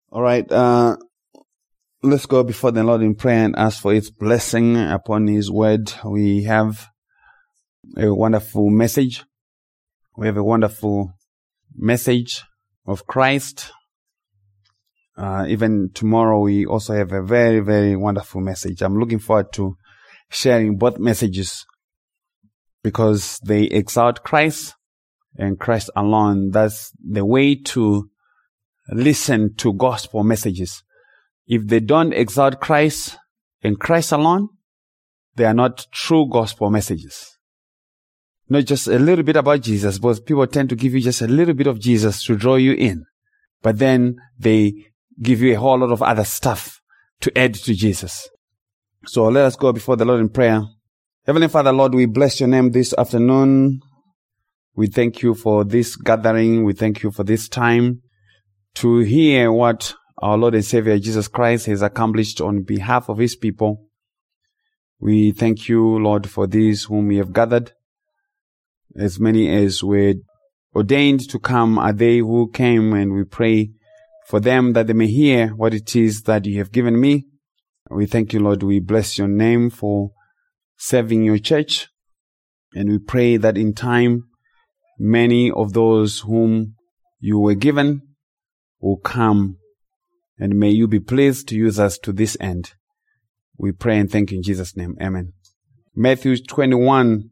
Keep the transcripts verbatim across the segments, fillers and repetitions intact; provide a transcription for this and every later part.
All right, uh, let's go before the Lord in prayer and ask for His blessing upon His word. We have a wonderful message. We have a wonderful message of Christ. Uh, even tomorrow, we also have a very, very wonderful message. I'm looking forward to sharing both messages because they exalt Christ and Christ alone. That's the way to listen to gospel messages. If they don't exalt Christ and Christ alone, they are not true gospel messages. Not just a little bit about Jesus, but people tend to give you just a little bit of Jesus to draw you in. But then they give you a whole lot of other stuff to add to Jesus. So let us go before the Lord in prayer. Heavenly Father, Lord, we bless your name this afternoon. We thank you for this gathering. We thank you for this time to hear what our Lord and Savior Jesus Christ has accomplished on behalf of his people. We thank you, Lord, for these whom we have gathered. As many as were ordained to come are they who came, and we pray for them that they may hear what it is that you have given me. We thank you, Lord. We bless your name for serving your church. And we pray that in time, many of those whom you were given will come, and may you be pleased to use us to this end. We pray and thank you in Jesus' name. Amen. Matthew twenty-one.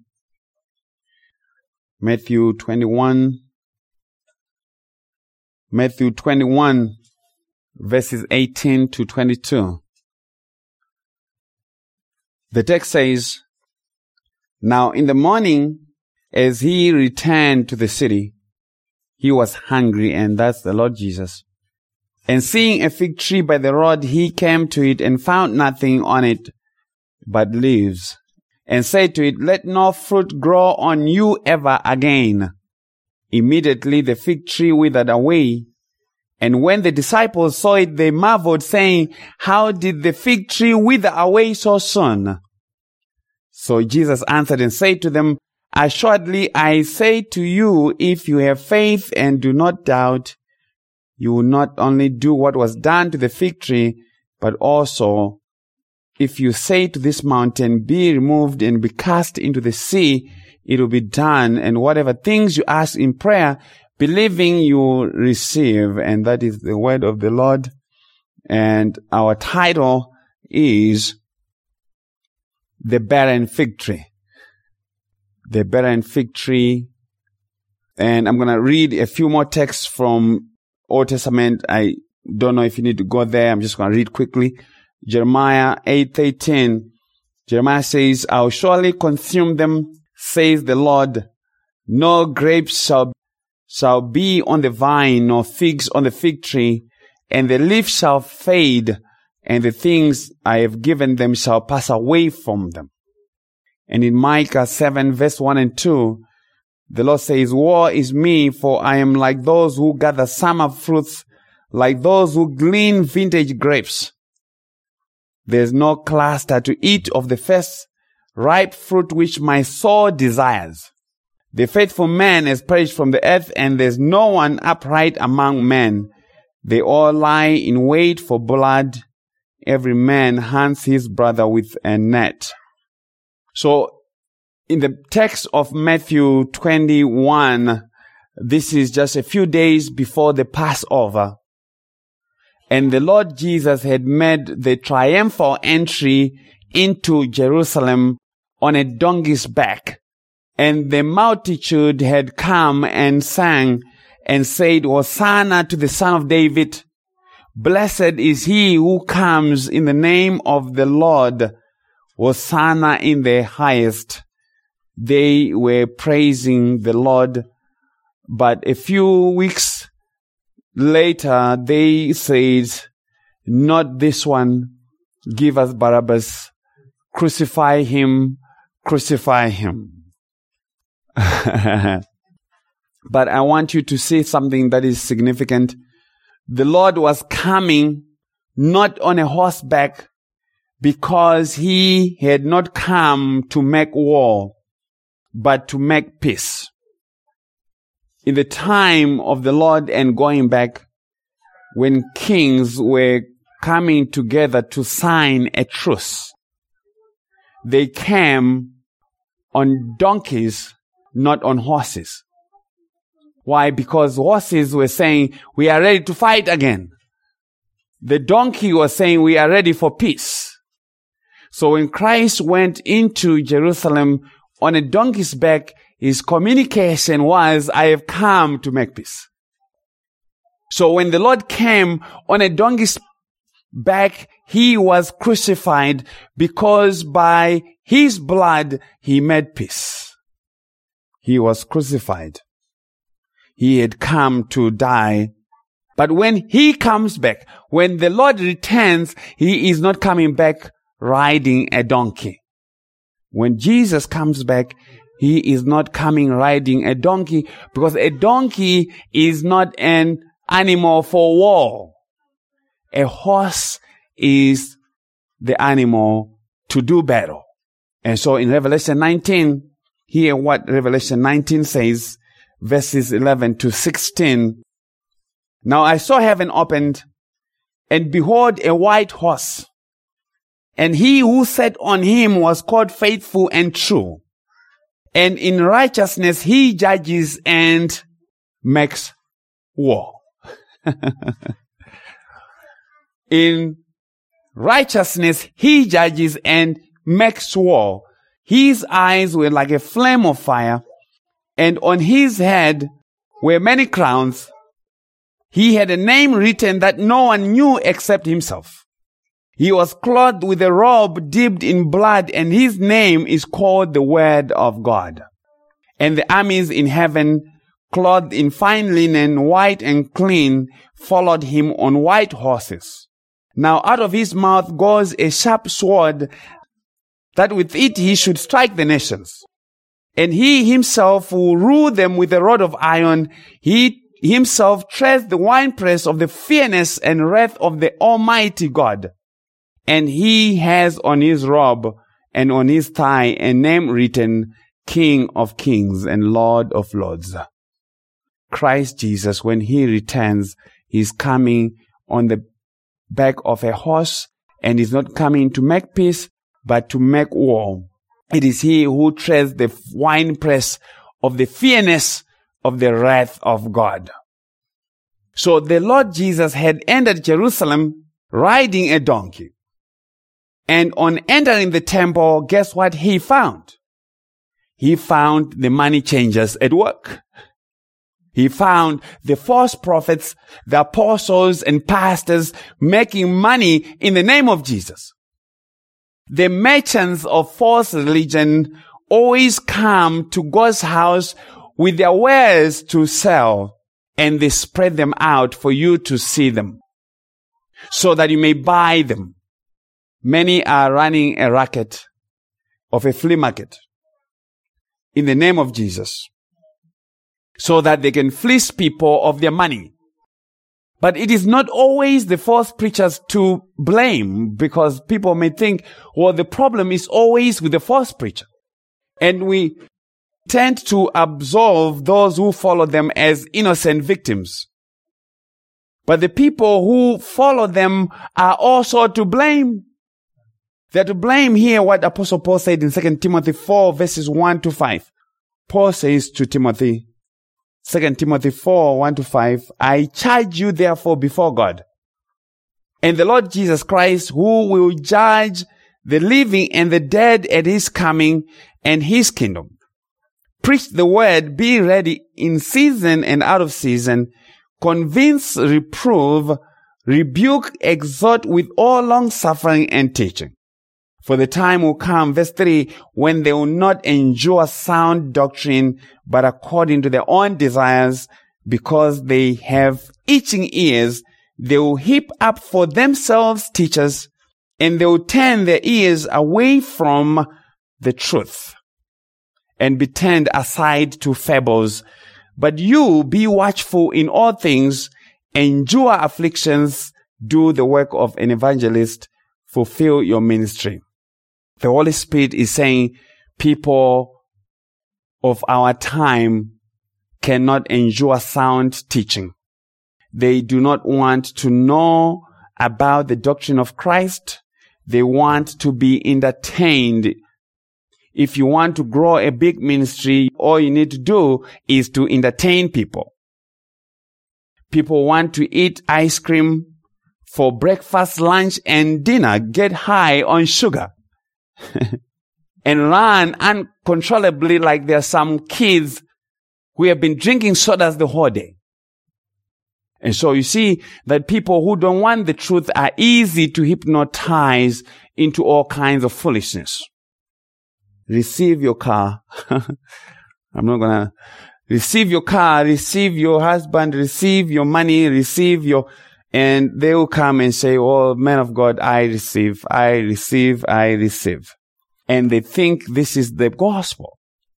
Matthew twenty-one. Matthew twenty-one, verses eighteen to twenty-two. The text says, "Now in the morning, as he returned to the city, he was hungry," and that's the Lord Jesus. "And seeing a fig tree by the road, he came to it and found nothing on it but leaves, and said to it, 'Let no fruit grow on you ever again.' Immediately the fig tree withered away. And when the disciples saw it, they marveled, saying, 'How did the fig tree wither away so soon?' So Jesus answered and said to them, 'Assuredly I say to you, if you have faith and do not doubt, you will not only do what was done to the fig tree, but also if you say to this mountain, be removed and be cast into the sea, it will be done. And whatever things you ask in prayer, believing you will receive.'" And that is the word of the Lord. And our title is The Barren Fig Tree. The barren fig tree. And I'm going to read a few more texts from Old Testament. I don't know if you need to go there. I'm just going to read quickly. Jeremiah eight thirteen. Jeremiah says, "I'll surely consume them, says the Lord. No grapes shall, shall be on the vine, nor figs on the fig tree, and the leaf shall fade, and the things I have given them shall pass away from them." And in Micah seven, verse one and two, the Lord says, "Woe is me, for I am like those who gather summer fruits, like those who glean vintage grapes. There is no cluster to eat of the first ripe fruit which my soul desires. The faithful man has perished from the earth, and there is no one upright among men. They all lie in wait for blood. Every man hunts his brother with a net." So, in the text of Matthew twenty-one, this is just a few days before the Passover. And the Lord Jesus had made the triumphal entry into Jerusalem on a donkey's back. And the multitude had come and sang and said, "Hosanna to the Son of David. Blessed is he who comes in the name of the Lord. Hosanna in the highest." They were praising the Lord. But a few weeks later, they said, "Not this one. Give us Barabbas. Crucify him. Crucify him." But I want you to see something that is significant. The Lord was coming not on a horseback, because he had not come to make war, but to make peace. In the time of the Lord and going back, when kings were coming together to sign a truce, they came on donkeys, not on horses. Why? Because horses were saying, we are ready to fight again. The donkey was saying, we are ready for peace. So when Christ went into Jerusalem on a donkey's back, his communication was, I have come to make peace. So when the Lord came on a donkey's back, he was crucified because by his blood, he made peace. He was crucified. He had come to die. But when he comes back, when the Lord returns, he is not coming back riding a donkey. When Jesus comes back, he is not coming riding a donkey, because a donkey is not an animal for war. A horse is the animal to do battle. And so in Revelation nineteen, hear what Revelation nineteen says, verses eleven to sixteen. Now I saw heaven opened, and behold, a white horse. And he who sat on him was called Faithful and True. And in righteousness he judges and makes war. In righteousness he judges and makes war. His eyes were like a flame of fire, and on his head were many crowns. He had a name written that no one knew except himself. He was clothed with a robe dipped in blood, and his name is called the Word of God. And the armies in heaven, clothed in fine linen, white and clean, followed him on white horses. Now out of his mouth goes a sharp sword, that with it he should strike the nations. And he himself will rule them with a rod of iron. He himself treads the winepress of the fierceness and wrath of the Almighty God. And he has on his robe and on his thigh a name written, King of Kings and Lord of Lords. Christ Jesus, when he returns, he's coming on the back of a horse, and he's not coming to make peace, but to make war. It is he who treads the winepress of the fierceness of the wrath of God. So the Lord Jesus had entered Jerusalem riding a donkey. And on entering the temple, guess what he found? He found the money changers at work. He found the false prophets, the apostles and pastors making money in the name of Jesus. The merchants of false religion always come to God's house with their wares to sell, and they spread them out for you to see them, so that you may buy them. Many are running a racket of a flea market in the name of Jesus, so that they can fleece people of their money. But it is not always the false preachers to blame, because people may think, well, the problem is always with the false preacher. And we tend to absolve those who follow them as innocent victims. But the people who follow them are also to blame. They're to blame here what Apostle Paul said in Second Timothy four, verses one to five. Paul says to Timothy, Second Timothy four, one to five, I charge you therefore before God and the Lord Jesus Christ, who will judge the living and the dead at his coming and his kingdom. Preach the word, be ready in season and out of season, convince, reprove, rebuke, exhort with all long suffering and teaching. For the time will come, verse three, when they will not endure sound doctrine, but according to their own desires, because they have itching ears, they will heap up for themselves teachers, and they will turn their ears away from the truth, and be turned aside to fables. But you be watchful in all things, endure afflictions, do the work of an evangelist, fulfill your ministry. The Holy Spirit is saying people of our time cannot endure sound teaching. They do not want to know about the doctrine of Christ. They want to be entertained. If you want to grow a big ministry, all you need to do is to entertain people. People want to eat ice cream for breakfast, lunch, and dinner, get high on sugar, and run uncontrollably like there are some kids who have been drinking sodas the whole day. And so you see that people who don't want the truth are easy to hypnotize into all kinds of foolishness. Receive your car. I'm not gonna receive your car, receive your husband, receive your money, receive your, and they will come and say, oh, man of God, I receive, I receive, I receive. And they think this is the gospel.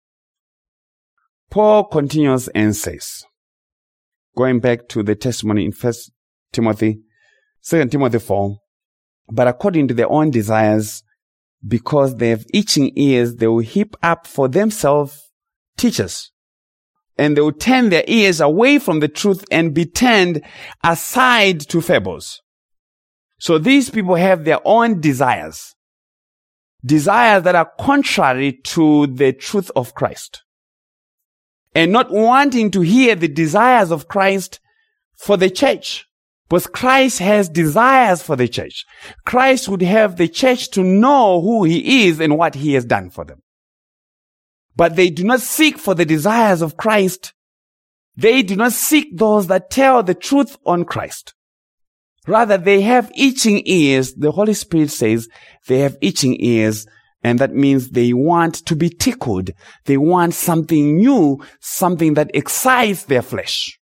Paul continues and says, going back to the testimony in First Timothy, Second Timothy four, but according to their own desires, because they have itching ears, they will heap up for themselves teachers, and they will turn their ears away from the truth and be turned aside to fables. So these people have their own desires, desires that are contrary to the truth of Christ, and not wanting to hear the desires of Christ for the church. Because Christ has desires for the church. Christ would have the church to know who he is and what he has done for them. But they do not seek for the desires of Christ. They do not seek those that tell the truth on Christ. Rather, they have itching ears. The Holy Spirit says they have itching ears, and that means they want to be tickled. They want something new, something that excites their flesh.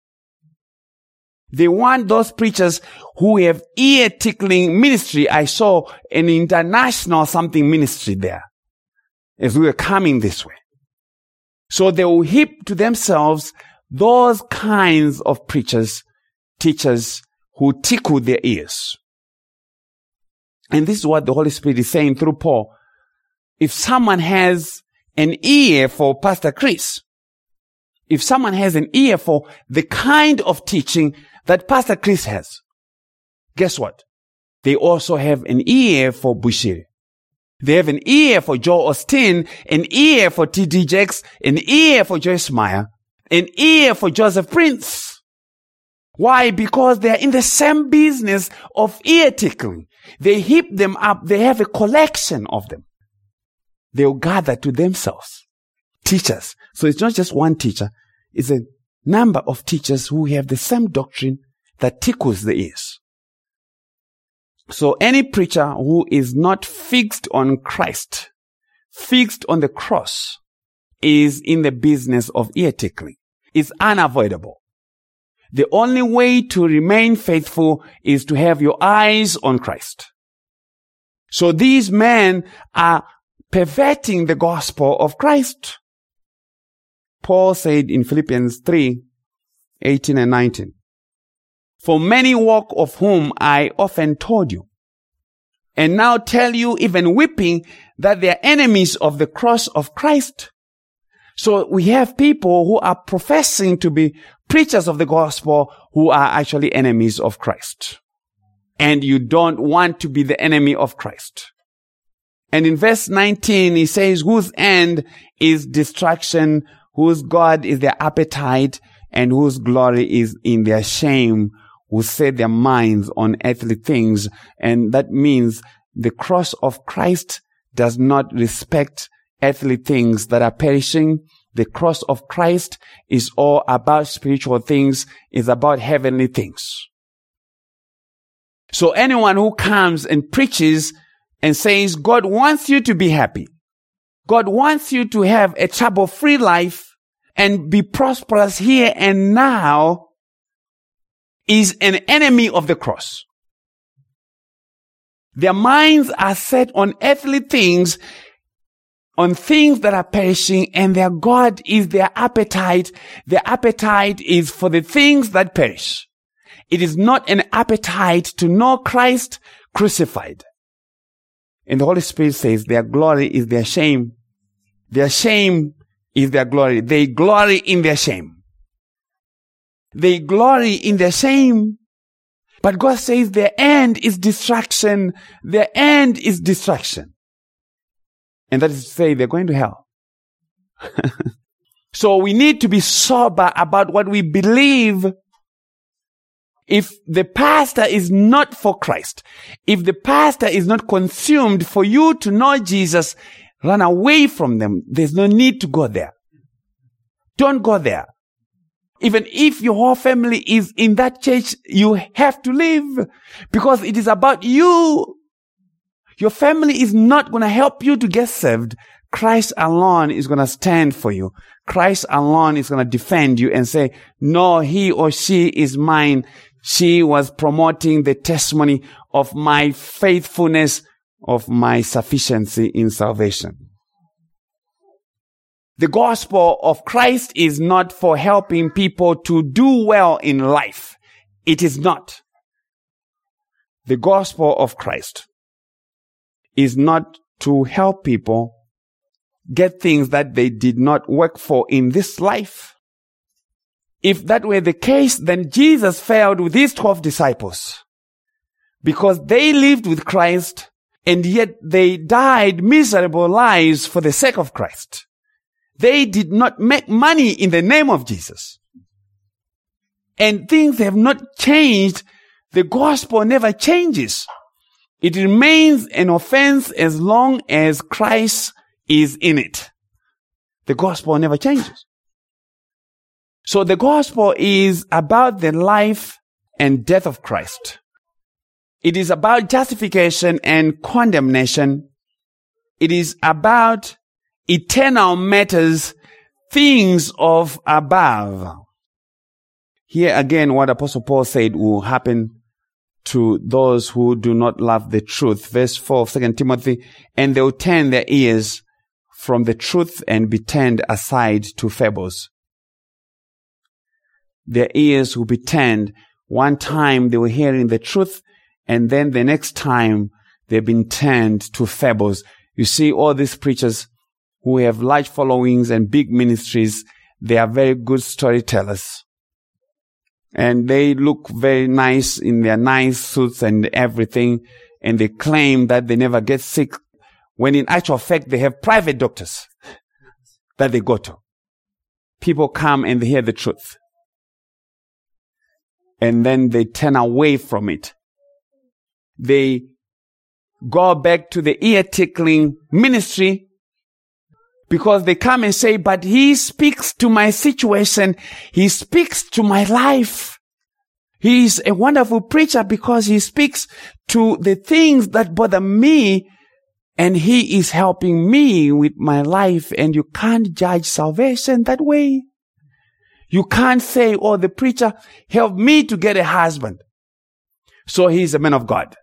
They want those preachers who have ear-tickling ministry. I saw an international something ministry there as we were coming this way. So they will heap to themselves those kinds of preachers, teachers who tickle their ears. And this is what the Holy Spirit is saying through Paul. If someone has an ear for Pastor Chris, if someone has an ear for the kind of teaching that Pastor Chris has, guess what? They also have an ear for Bushiri. They have an ear for Joel Osteen, an ear for T D Jakes, an ear for Joyce Meyer, an ear for Joseph Prince. Why? Because they are in the same business of ear tickling. They heap them up. They have a collection of them. They'll gather to themselves teachers. So it's not just one teacher. It's a number of teachers who have the same doctrine that tickles the ears. So any preacher who is not fixed on Christ, fixed on the cross, is in the business of ear tickling. It's unavoidable. The only way to remain faithful is to have your eyes on Christ. So these men are perverting the gospel of Christ. Paul said in Philippians three, eighteen and nineteen, for many walk of whom I often told you, and now tell you even weeping that they are enemies of the cross of Christ. So we have people who are professing to be preachers of the gospel who are actually enemies of Christ. And you don't want to be the enemy of Christ. And in verse nineteen, he says, whose end is destruction, whose God is their appetite, and whose glory is in their shame, who set their minds on earthly things. And that means the cross of Christ does not respect earthly things that are perishing. The cross of Christ is all about spiritual things, is about heavenly things. So anyone who comes and preaches and says, God wants you to be happy, God wants you to have a trouble-free life and be prosperous here and now, is an enemy of the cross. Their minds are set on earthly things, on things that are perishing, and their God is their appetite. Their appetite is for the things that perish. It is not an appetite to know Christ crucified. And the Holy Spirit says their glory is their shame. Their shame is their glory. They glory in their shame. They glory in their shame. But God says their end is destruction. Their end is destruction. And that is to say, they're going to hell. So we need to be sober about what we believe. If the pastor is not for Christ, if the pastor is not consumed for you to know Jesus, run away from them. There's no need to go there. Don't go there. Even if your whole family is in that church, you have to leave because it is about you. Your family is not going to help you to get saved. Christ alone is going to stand for you. Christ alone is going to defend you and say, no, he or she is mine. She was promoting the testimony of my faithfulness, of my sufficiency in salvation. The gospel of Christ is not for helping people to do well in life. It is not. The gospel of Christ is not to help people get things that they did not work for in this life. If that were the case, then Jesus failed with his twelve disciples because they lived with Christ and yet they died miserable lives for the sake of Christ. They did not make money in the name of Jesus. And things have not changed. The gospel never changes. It remains an offense as long as Christ is in it. The gospel never changes. So the gospel is about the life and death of Christ. It is about justification and condemnation. It is about eternal matters, things of above. Here again, what Apostle Paul said will happen to those who do not love the truth. Verse four of Second Timothy, and they will turn their ears from the truth and be turned aside to fables. Their ears will be turned. One time they were hearing the truth, and then the next time they've been turned to fables. You see, all these preachers who have large followings and big ministries, they are very good storytellers. And they look very nice in their nice suits and everything, and they claim that they never get sick, when in actual fact they have private doctors that they go to. People come and they hear the truth. And then they turn away from it. They go back to the ear-tickling ministry because they come and say, but he speaks to my situation. He speaks to my life. He is a wonderful preacher because he speaks to the things that bother me, and he is helping me with my life. And you can't judge salvation that way. You can't say, oh, the preacher helped me to get a husband, so he's a man of God.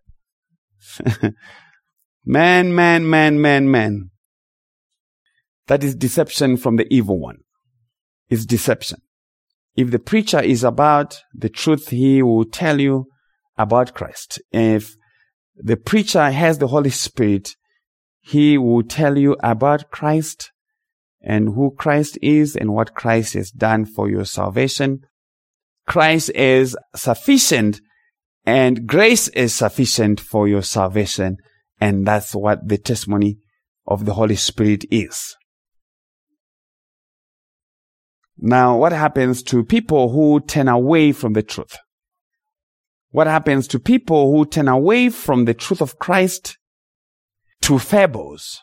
Man, man, man, man, man. That is deception from the evil one. It's deception. If the preacher is about the truth, he will tell you about Christ. If the preacher has the Holy Spirit, he will tell you about Christ and who Christ is and what Christ has done for your salvation. Christ is sufficient and grace is sufficient for your salvation. And that's what the testimony of the Holy Spirit is. Now, what happens to people who turn away from the truth? What happens to people who turn away from the truth of Christ to fables?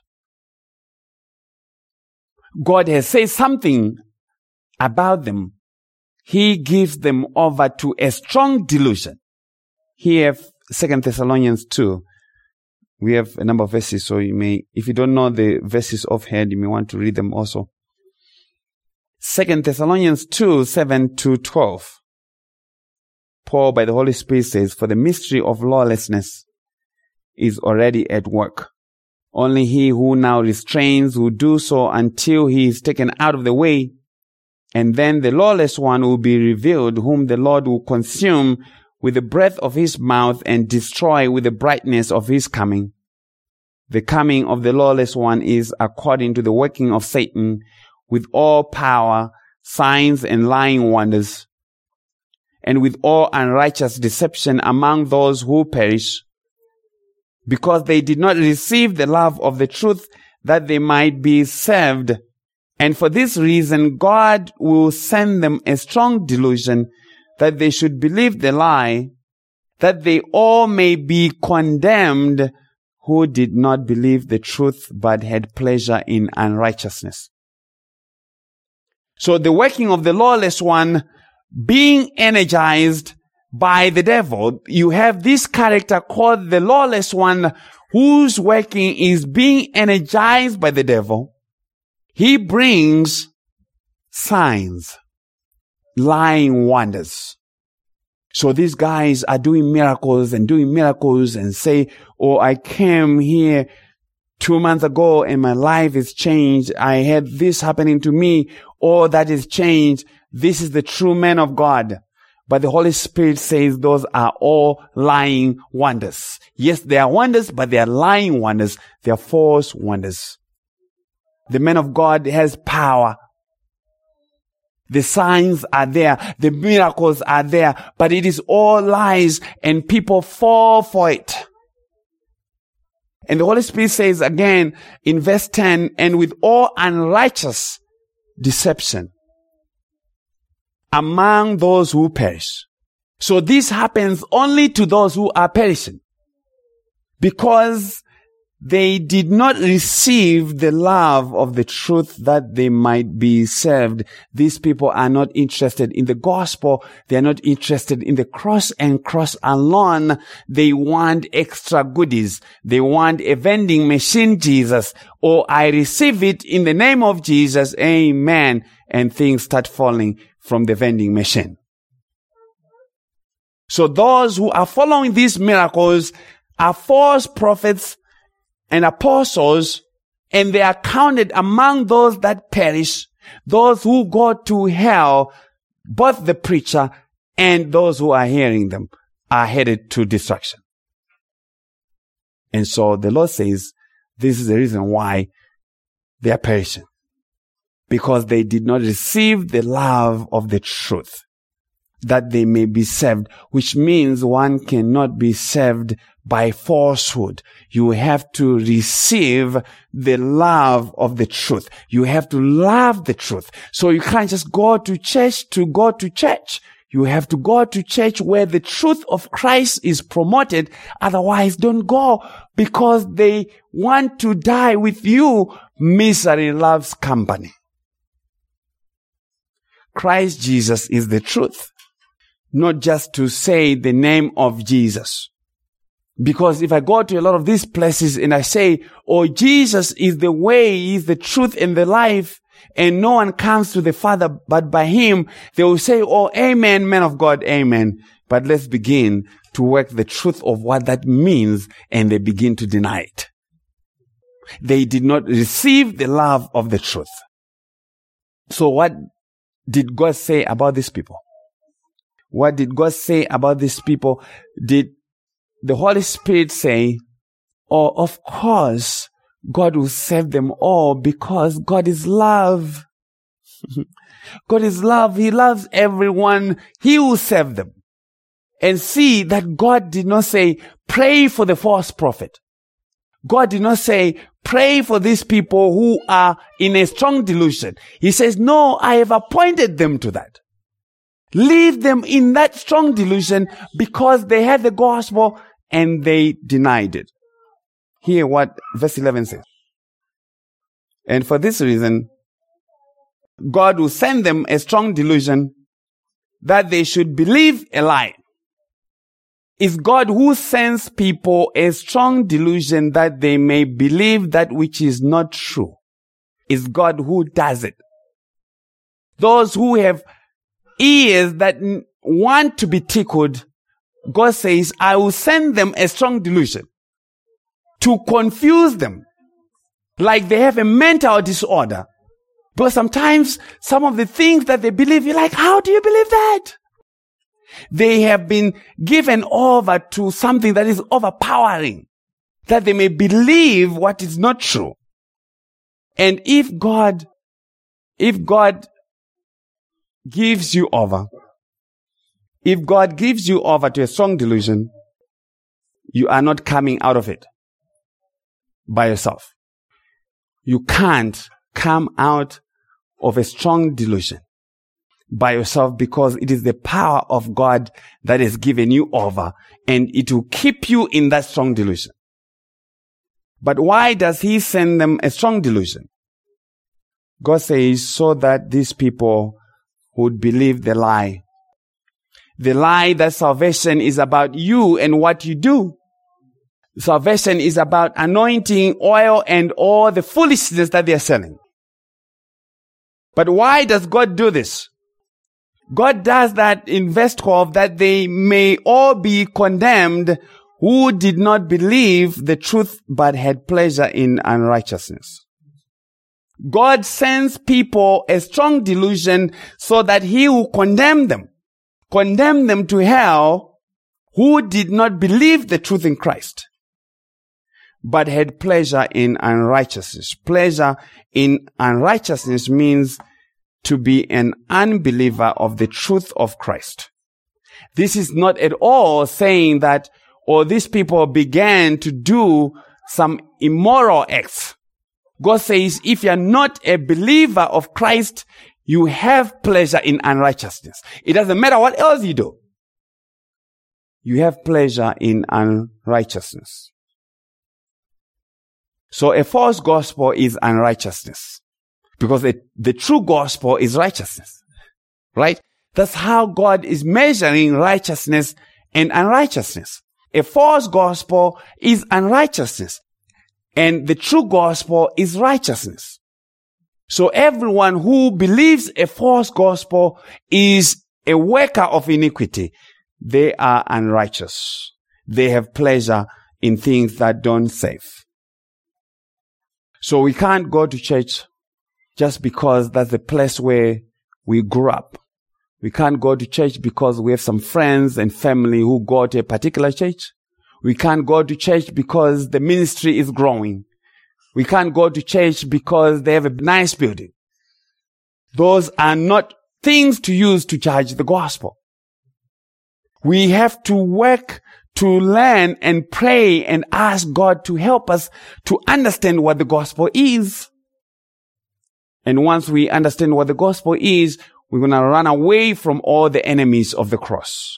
God has said something about them. He gives them over to a strong delusion. Here, Second Thessalonians two. We have a number of verses, so you may, if you don't know the verses offhand, you may want to read them also. Second Thessalonians two, seven to twelve. Paul, by the Holy Spirit, says, for the mystery of lawlessness is already at work. Only he who now restrains will do so until he is taken out of the way. And then the lawless one will be revealed, whom the Lord will consume with the breath of his mouth and destroy with the brightness of his coming. The coming of the lawless one is according to the working of Satan, with all power, signs, and lying wonders, and with all unrighteous deception among those who perish, because they did not receive the love of the truth that they might be saved. And for this reason, God will send them a strong delusion that they should believe the lie, that they all may be condemned who did not believe the truth but had pleasure in unrighteousness. So the working of the lawless one being energized by the devil, you have this character called the lawless one whose working is being energized by the devil. He brings signs, lying wonders. So these guys are doing miracles and doing miracles and say, oh, I came here two months ago and my life is changed. I had this happening to me. All that is changed. This is the true man of God. But the Holy Spirit says those are all lying wonders. Yes, they are wonders, but they are lying wonders. They are false wonders. The man of God has power. The signs are there. The miracles are there. But it is all lies and people fall for it. And the Holy Spirit says again in verse ten, and with all unrighteous deception among those who perish. So this happens only to those who are perishing, because they did not receive the love of the truth that they might be saved. These people are not interested in the gospel. They are not interested in the cross and cross alone. They want extra goodies. They want a vending machine Jesus. Or I receive it in the name of Jesus. Amen. And things start falling from the vending machine. So those who are following these miracles are false prophets and apostles, and they are counted among those that perish, those who go to hell. Both the preacher and those who are hearing them are headed to destruction. And so the Lord says this is the reason why they are perishing, because they did not receive the love of the truth that they may be saved, which means one cannot be saved by falsehood. You have to receive the love of the truth. You have to love the truth. So you can't just go to church to go to church. You have to go to church where the truth of Christ is promoted. Otherwise, don't go, because they want to die with you. Misery loves company. Christ Jesus is the truth, not just to say the name of Jesus. Because if I go to a lot of these places and I say, oh, Jesus is the way, He is the truth and the life, and no one comes to the Father but by Him, they will say, oh, amen, man of God, amen. But let's begin to work the truth of what that means, and they begin to deny it. They did not receive the love of the truth. So what did God say about these people? What did God say about these people? Did the Holy Spirit say, oh, of course, God will save them all because God is love. God is love. He loves everyone. He will save them. And see that God did not say, pray for the false prophet. God did not say, pray for these people who are in a strong delusion. He says, no, I have appointed them to that. Leave them in that strong delusion because they had the gospel and they denied it. Hear what verse eleven says. And for this reason, God will send them a strong delusion that they should believe a lie. It's God who sends people a strong delusion that they may believe that which is not true. It's God who does it. Those who have ears that want to be tickled, God says, I will send them a strong delusion to confuse them, like they have a mental disorder. But sometimes some of the things that they believe, you're like, how do you believe that? They have been given over to something that is overpowering, that they may believe what is not true. And if God, if God gives you over If God gives you over to a strong delusion, you are not coming out of it by yourself. You can't come out of a strong delusion by yourself, because it is the power of God that has given you over, and it will keep you in that strong delusion. But why does he send them a strong delusion? God says so that these people would believe the lie. The lie that salvation is about you and what you do. Salvation is about anointing, oil, and all the foolishness that they are selling. But why does God do this? God does that in verse twelve, that they may all be condemned who did not believe the truth but had pleasure in unrighteousness. God sends people a strong delusion so that he will condemn them, condemn them to hell, who did not believe the truth in Christ, but had pleasure in unrighteousness. Pleasure in unrighteousness means to be an unbeliever of the truth of Christ. This is not at all saying that, or these people began to do some immoral acts. God says, if you're not a believer of Christ, you have pleasure in unrighteousness. It doesn't matter what else you do. You have pleasure in unrighteousness. So a false gospel is unrighteousness, because the, the true gospel is righteousness, right? That's how God is measuring righteousness and unrighteousness. A false gospel is unrighteousness, and the true gospel is righteousness. So everyone who believes a false gospel is a worker of iniquity. They are unrighteous. They have pleasure in things that don't save. So we can't go to church just because that's the place where we grew up. We can't go to church because we have some friends and family who go to a particular church. We can't go to church because the ministry is growing. We can't go to church because they have a nice building. Those are not things to use to judge the gospel. We have to work to learn and pray and ask God to help us to understand what the gospel is. And once we understand what the gospel is, we're going to run away from all the enemies of the cross.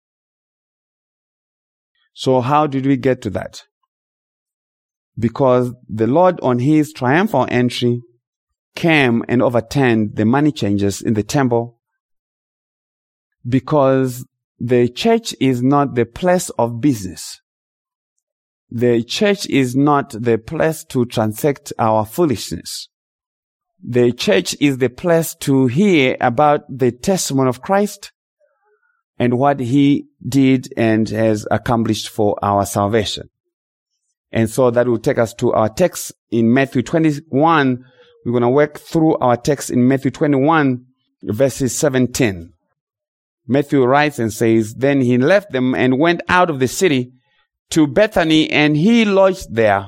So how did we get to that? Because the Lord, on his triumphal entry, came and overturned the money changers in the temple, because the church is not the place of business. The church is not the place to transact our foolishness. The church is the place to hear about the testimony of Christ and what he did and has accomplished for our salvation. And so that will take us to our text in Matthew twenty-one. We're going to work through our text in Matthew twenty-one, verses seventeen. Matthew writes and says, "Then he left them and went out of the city to Bethany, and he lodged there."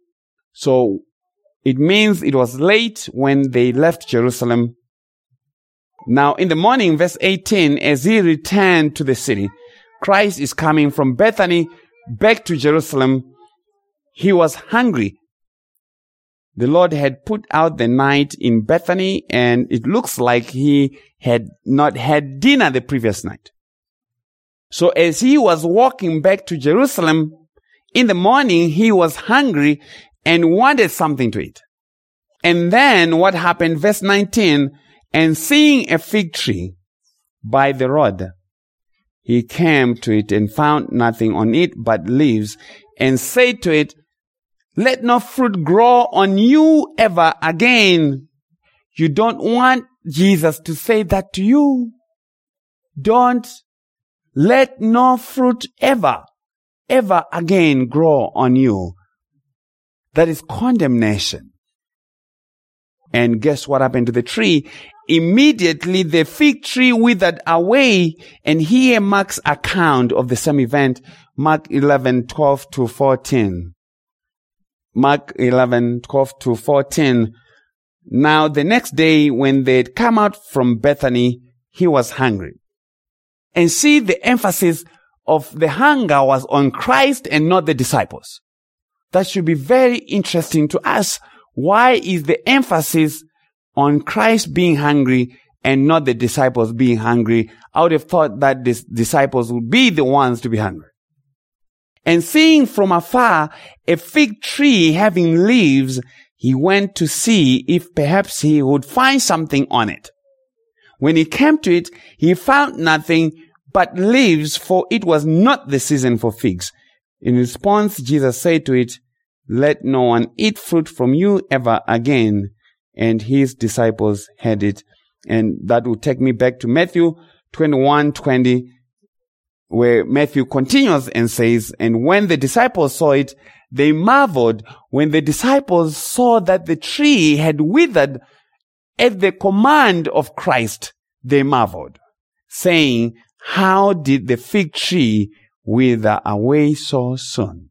So it means it was late when they left Jerusalem. Now in the morning, verse eighteen, as he returned to the city, Christ is coming from Bethany back to Jerusalem. He was hungry. The Lord had put out the night in Bethany, and it looks like he had not had dinner the previous night. So as he was walking back to Jerusalem in the morning, he was hungry and wanted something to eat. And then what happened? Verse nineteen, "And seeing a fig tree by the road, he came to it and found nothing on it but leaves, and said to it, 'Let no fruit grow on you ever again.'" You don't want Jesus to say that to you. Don't let no fruit ever, ever again grow on you. That is condemnation. And guess what happened to the tree? Immediately the fig tree withered away. And here Mark's account of the same event, Mark eleven, twelve to fourteen. Mark eleven, twelve to fourteen. "Now the next day when they had come out from Bethany, he was hungry. and see the emphasis of the hunger was on Christ and not the disciples. That should be very interesting to us. Why is the emphasis on Christ being hungry and not the disciples being hungry? I would have thought that the disciples would be the ones to be hungry. And seeing from afar a fig tree having leaves, he went to see if perhaps he would find something on it. When he came to it, he found nothing but leaves, for it was not the season for figs. In response, Jesus said to it, "Let no one eat fruit from you ever again." And his disciples heard it. And that will take me back to Matthew twenty-one twenty, where Matthew continues and says, "And when the disciples saw it, they marveled." When the disciples saw that the tree had withered at the command of Christ, they marveled, saying, "How did the fig tree wither away so soon?"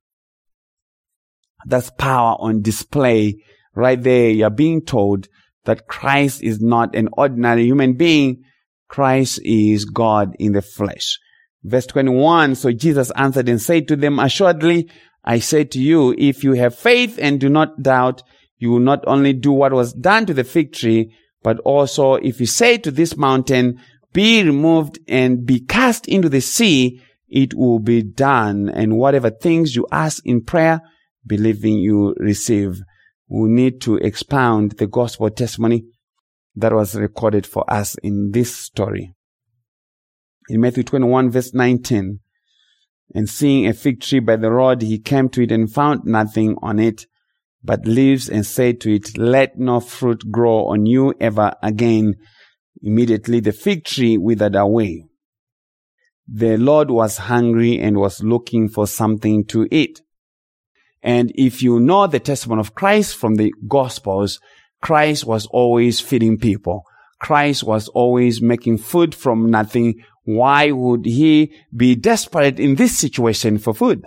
That's power on display. Right there, you're being told that Christ is not an ordinary human being. Christ is God in the flesh. Verse twenty-one, "So Jesus answered and said to them, Assuredly, I say to you, if you have faith and do not doubt, you will not only do what was done to the fig tree, but also if you say to this mountain, be removed and be cast into the sea, it will be done. And whatever things you ask in prayer, believing you receive." We need to expound the gospel testimony that was recorded for us in this story. In Matthew twenty-one verse nineteen, "And seeing a fig tree by the road, he came to it and found nothing on it but leaves, and said to it, Let no fruit grow on you ever again. Immediately the fig tree withered away." The Lord was hungry and was looking for something to eat. And if you know the testimony of Christ from the Gospels, Christ was always feeding people. Christ was always making food from nothing. Why would he be desperate in this situation for food?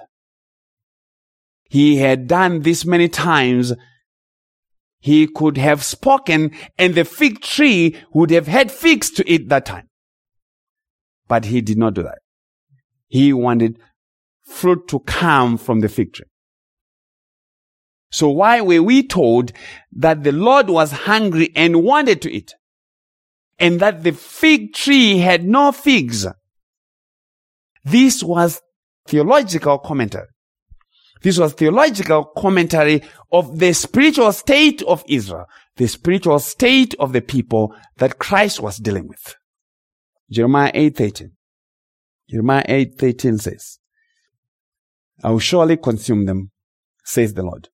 He had done this many times. He could have spoken and the fig tree would have had figs to eat that time. But he did not do that. He wanted fruit to come from the fig tree. So why were we told that the Lord was hungry and wanted to eat, and that the fig tree had no figs? This was theological commentary. This was theological commentary of the spiritual state of Israel, the spiritual state of the people that Christ was dealing with. Jeremiah eight thirteen. Jeremiah eight thirteen says, "I will surely consume them, says the Lord.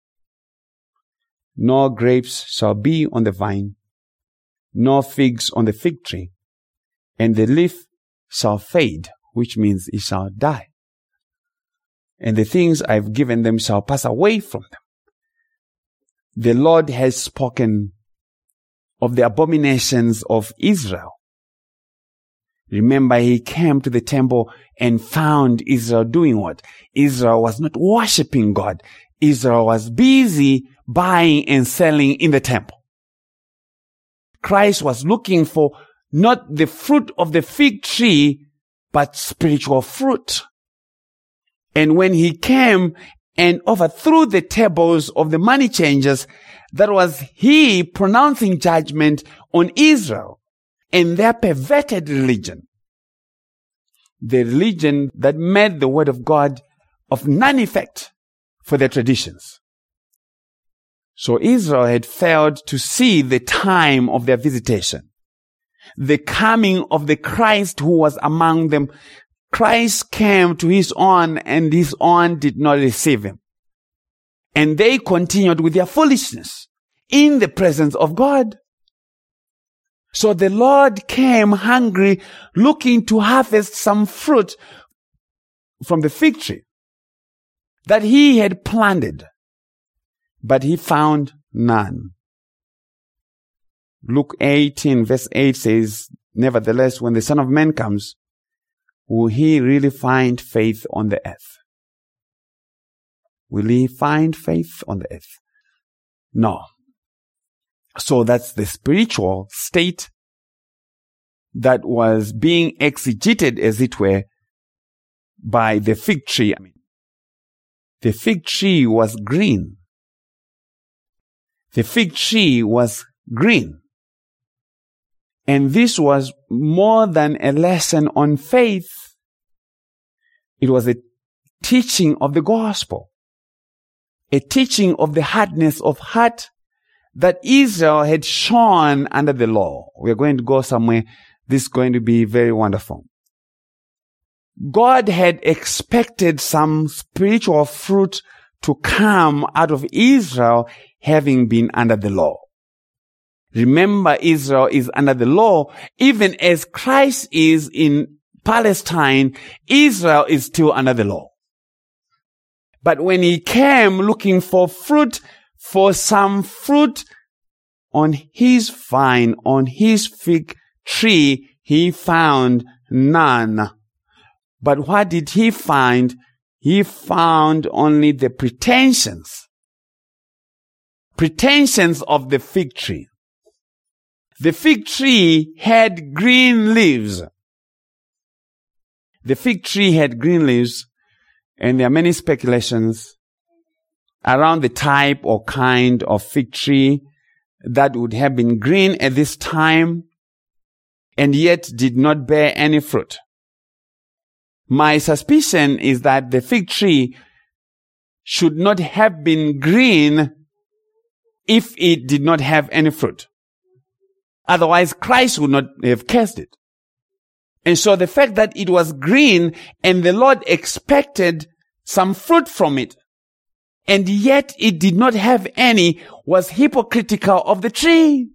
No grapes shall be on the vine, nor figs on the fig tree, and the leaf shall fade," which means it shall die. "And the things I've given them shall pass away from them." The Lord has spoken of the abominations of Israel. Remember, he came to the temple and found Israel doing what? Israel was not worshiping God. Israel was busy buying and selling in the temple. Christ was looking for not the fruit of the fig tree, but spiritual fruit. And when he came and overthrew the tables of the money changers, that was he pronouncing judgment on Israel and their perverted religion. The religion that made the word of God of none effect for their traditions. So Israel had failed to see the time of their visitation, the coming of the Christ who was among them. Christ came to his own, and his own did not receive him. And they continued with their foolishness in the presence of God. So the Lord came hungry, looking to harvest some fruit from the fig tree that he had planted, but he found none. Luke eighteen verse eight says, "Nevertheless, when the Son of Man comes, will he really find faith on the earth?" Will he find faith on the earth? No. So that's the spiritual state that was being exegeted, as it were, by the fig tree. I mean, the fig tree was green. The fig tree was green. And this was more than a lesson on faith. It was a teaching of the gospel, a teaching of the hardness of heart that Israel had shown under the law. We're going to go somewhere. This is going to be very wonderful. God had expected some spiritual fruit to come out of Israel having been under the law. Remember, Israel is under the law. Even as Christ is in Palestine, Israel is still under the law. But when he came looking for fruit, for some fruit on his vine, on his fig tree, he found none. But what did he find? He found only the pretensions. Pretensions of the fig tree. The fig tree had green leaves. The fig tree had green leaves, and there are many speculations around the type or kind of fig tree that would have been green at this time and yet did not bear any fruit. My suspicion is that the fig tree should not have been green if it did not have any fruit. Otherwise, Christ would not have cursed it. And so the fact that it was green and the Lord expected some fruit from it, and yet it did not have any, was hypocritical of the tree.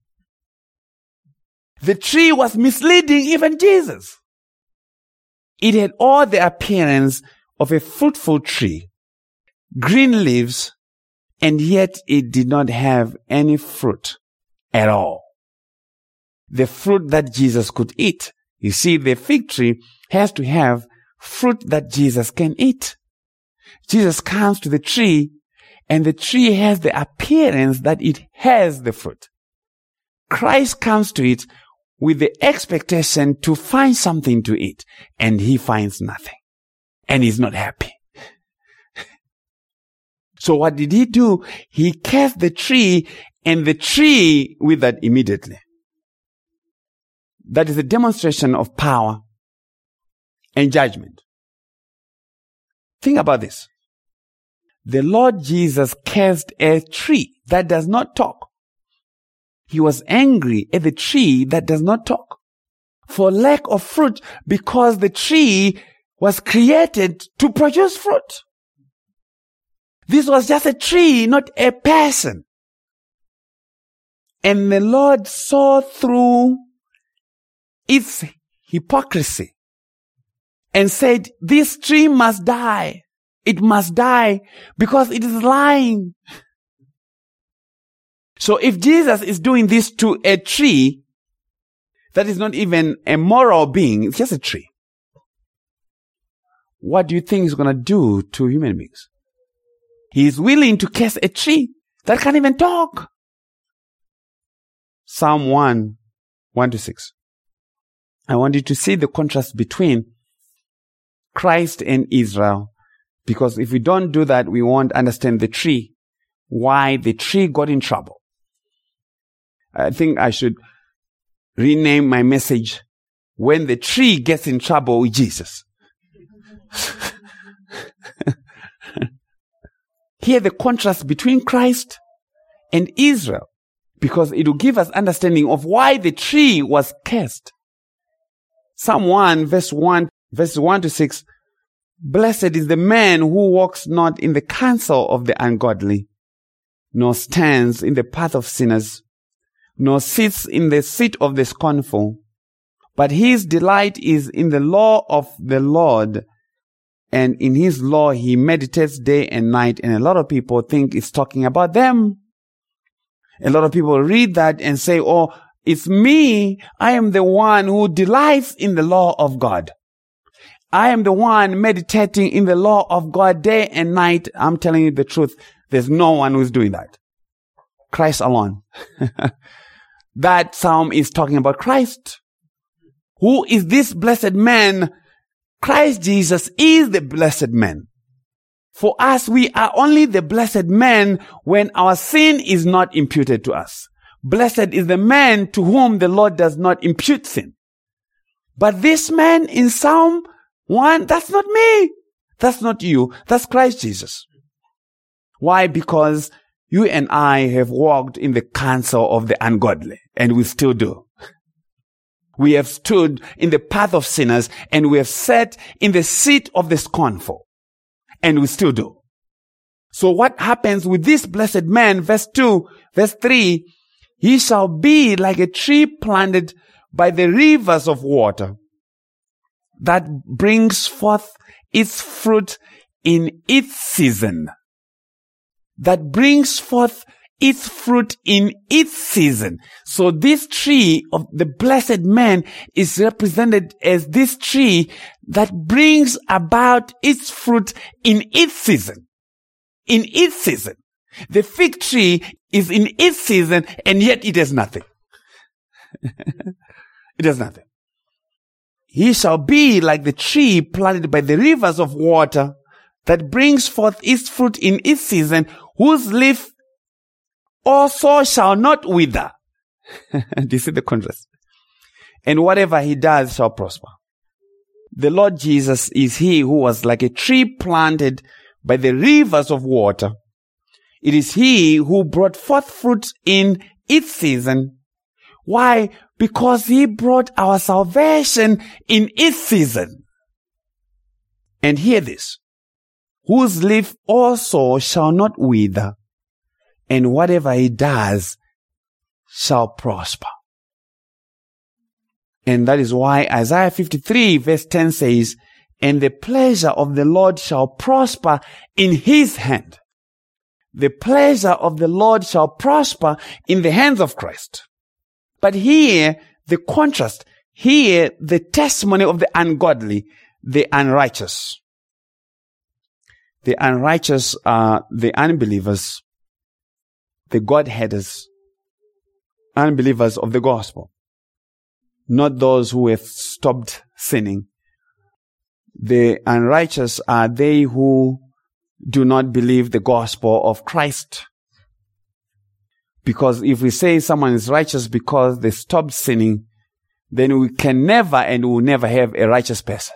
The tree was misleading even Jesus. It had all the appearance of a fruitful tree, green leaves, and yet it did not have any fruit at all. The fruit that Jesus could eat. You see, the fig tree has to have fruit that Jesus can eat. Jesus comes to the tree, and the tree has the appearance that it has the fruit. Christ comes to it with the expectation to find something to eat, and he finds nothing. And he's not happy. So what did he do? He cursed the tree, and the tree withered immediately. That is a demonstration of power and judgment. Think about this. The Lord Jesus cursed a tree that does not talk. He was angry at the tree that does not talk for lack of fruit, because the tree was created to produce fruit. This was just a tree, not a person. And the Lord saw through its hypocrisy and said, this tree must die. It must die because it is lying. So if Jesus is doing this to a tree that is not even a moral being, it's just a tree, what do you think he's going to do to human beings? He is willing to curse a tree that can't even talk. Psalm one, one to six. I want you to see the contrast between Christ and Israel, because if we don't do that, we won't understand the tree, why the tree got in trouble. I think I should rename my message, When the Tree Gets in Trouble with Jesus. Here the contrast between Christ and Israel, because it will give us understanding of why the tree was cursed. Psalm one, verse one, verse one to six. Blessed is the man who walks not in the counsel of the ungodly, nor stands in the path of sinners, nor sits in the seat of the scornful. But his delight is in the law of the Lord, and in his law he meditates day and night. And a lot of people think it's talking about them. A lot of people read that and say, oh, it's me. I am the one who delights in the law of God. I am the one meditating in the law of God day and night. I'm telling you the truth. There's no one who's doing that. Christ alone. That psalm is talking about Christ. Who is this blessed man? Christ Jesus is the blessed man. For us, we are only the blessed man when our sin is not imputed to us. Blessed is the man to whom the Lord does not impute sin. But this man in Psalm one, that's not me. That's not you. That's Christ Jesus. Why? Because you and I have walked in the counsel of the ungodly, and we still do. We have stood in the path of sinners, and we have sat in the seat of the scornful, and we still do. So what happens with this blessed man? Verse two, verse three, he shall be like a tree planted by the rivers of water that brings forth its fruit in its season. That brings forth its fruit in its season. So this tree of the blessed man is represented as this tree that brings about its fruit in its season. In its season. The fig tree is in its season, and yet it has nothing. It has nothing. He shall be like the tree planted by the rivers of water that brings forth its fruit in its season, whose leaf also shall not wither. Do you see the contrast? And whatever he does shall prosper. The Lord Jesus is he who was like a tree planted by the rivers of water. It is he who brought forth fruit in its season. Why? Because he brought our salvation in its season. And hear this. Whose leaf also shall not wither, and whatever he does shall prosper. And that is why Isaiah fifty-three verse ten says, and the pleasure of the Lord shall prosper in his hand. The pleasure of the Lord shall prosper in the hands of Christ. But here, the contrast, here, the testimony of the ungodly, the unrighteous. The unrighteous are the unbelievers, the God-haters, unbelievers of the gospel. Not those who have stopped sinning. The unrighteous are they who do not believe the gospel of Christ. Because if we say someone is righteous because they stopped sinning, then we can never and will never have a righteous person.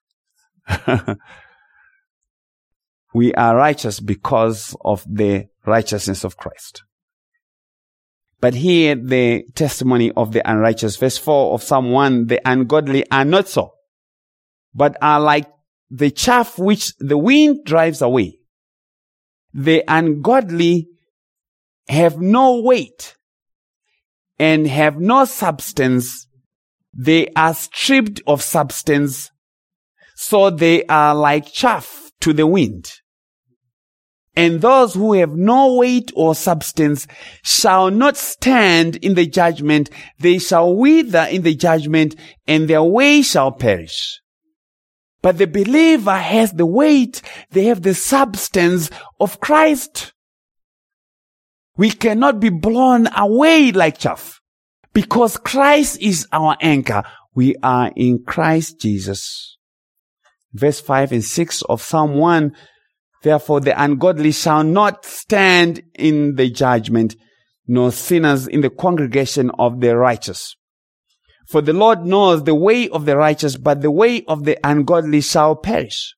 We are righteous because of the righteousness of Christ. But here the testimony of the unrighteous, verse four of Psalm one, the ungodly are not so, but are like the chaff which the wind drives away. The ungodly have no weight and have no substance. They are stripped of substance, so they are like chaff to the wind. And those who have no weight or substance shall not stand in the judgment. They shall wither in the judgment, and their way shall perish. But the believer has the weight, they have the substance of Christ. We cannot be blown away like chaff, because Christ is our anchor. We are in Christ Jesus. Verse five and six of Psalm one, therefore the ungodly shall not stand in the judgment, nor sinners in the congregation of the righteous. For the Lord knows the way of the righteous, but the way of the ungodly shall perish.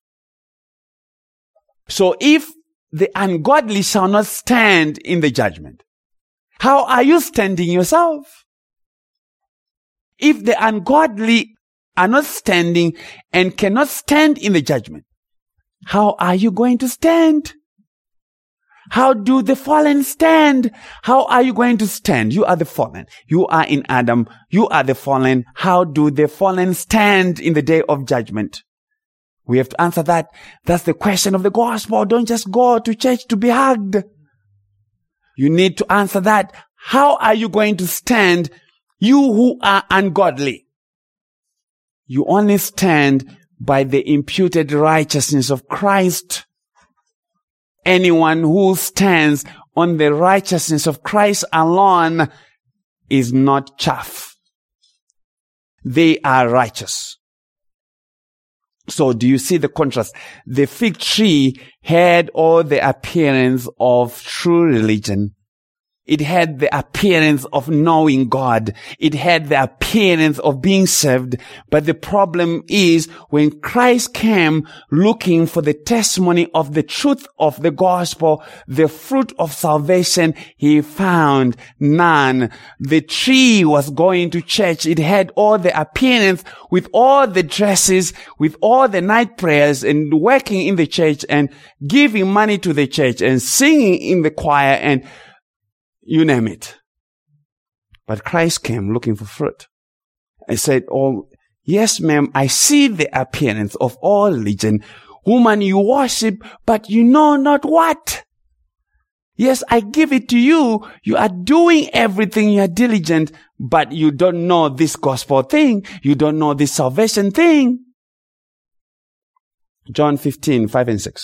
So if the ungodly shall not stand in the judgment, how are you standing yourself? If the ungodly are not standing and cannot stand in the judgment, how are you going to stand? How do the fallen stand? How are you going to stand? You are the fallen. You are in Adam. You are the fallen. How do the fallen stand in the day of judgment? We have to answer that. That's the question of the gospel. Don't just go to church to be hugged. You need to answer that. How are you going to stand, you who are ungodly? You only stand by the imputed righteousness of Christ. Anyone who stands on the righteousness of Christ alone is not chaff. they are righteous. So do you see the contrast? The fig tree had all the appearance of true religion. It had the appearance of knowing God. It had the appearance of being saved. But the problem is when Christ came looking for the testimony of the truth of the gospel, the fruit of salvation, he found none. The tree was going to church. It had all the appearance with all the dresses, with all the night prayers and working in the church and giving money to the church and singing in the choir and you name it. But Christ came looking for fruit. I said, oh, yes, ma'am, I see the appearance of all religion. Woman, you worship, but you know not what. Yes, I give it to you. You are doing everything. You are diligent, but you don't know this gospel thing. You don't know this salvation thing. John fifteen, five and six.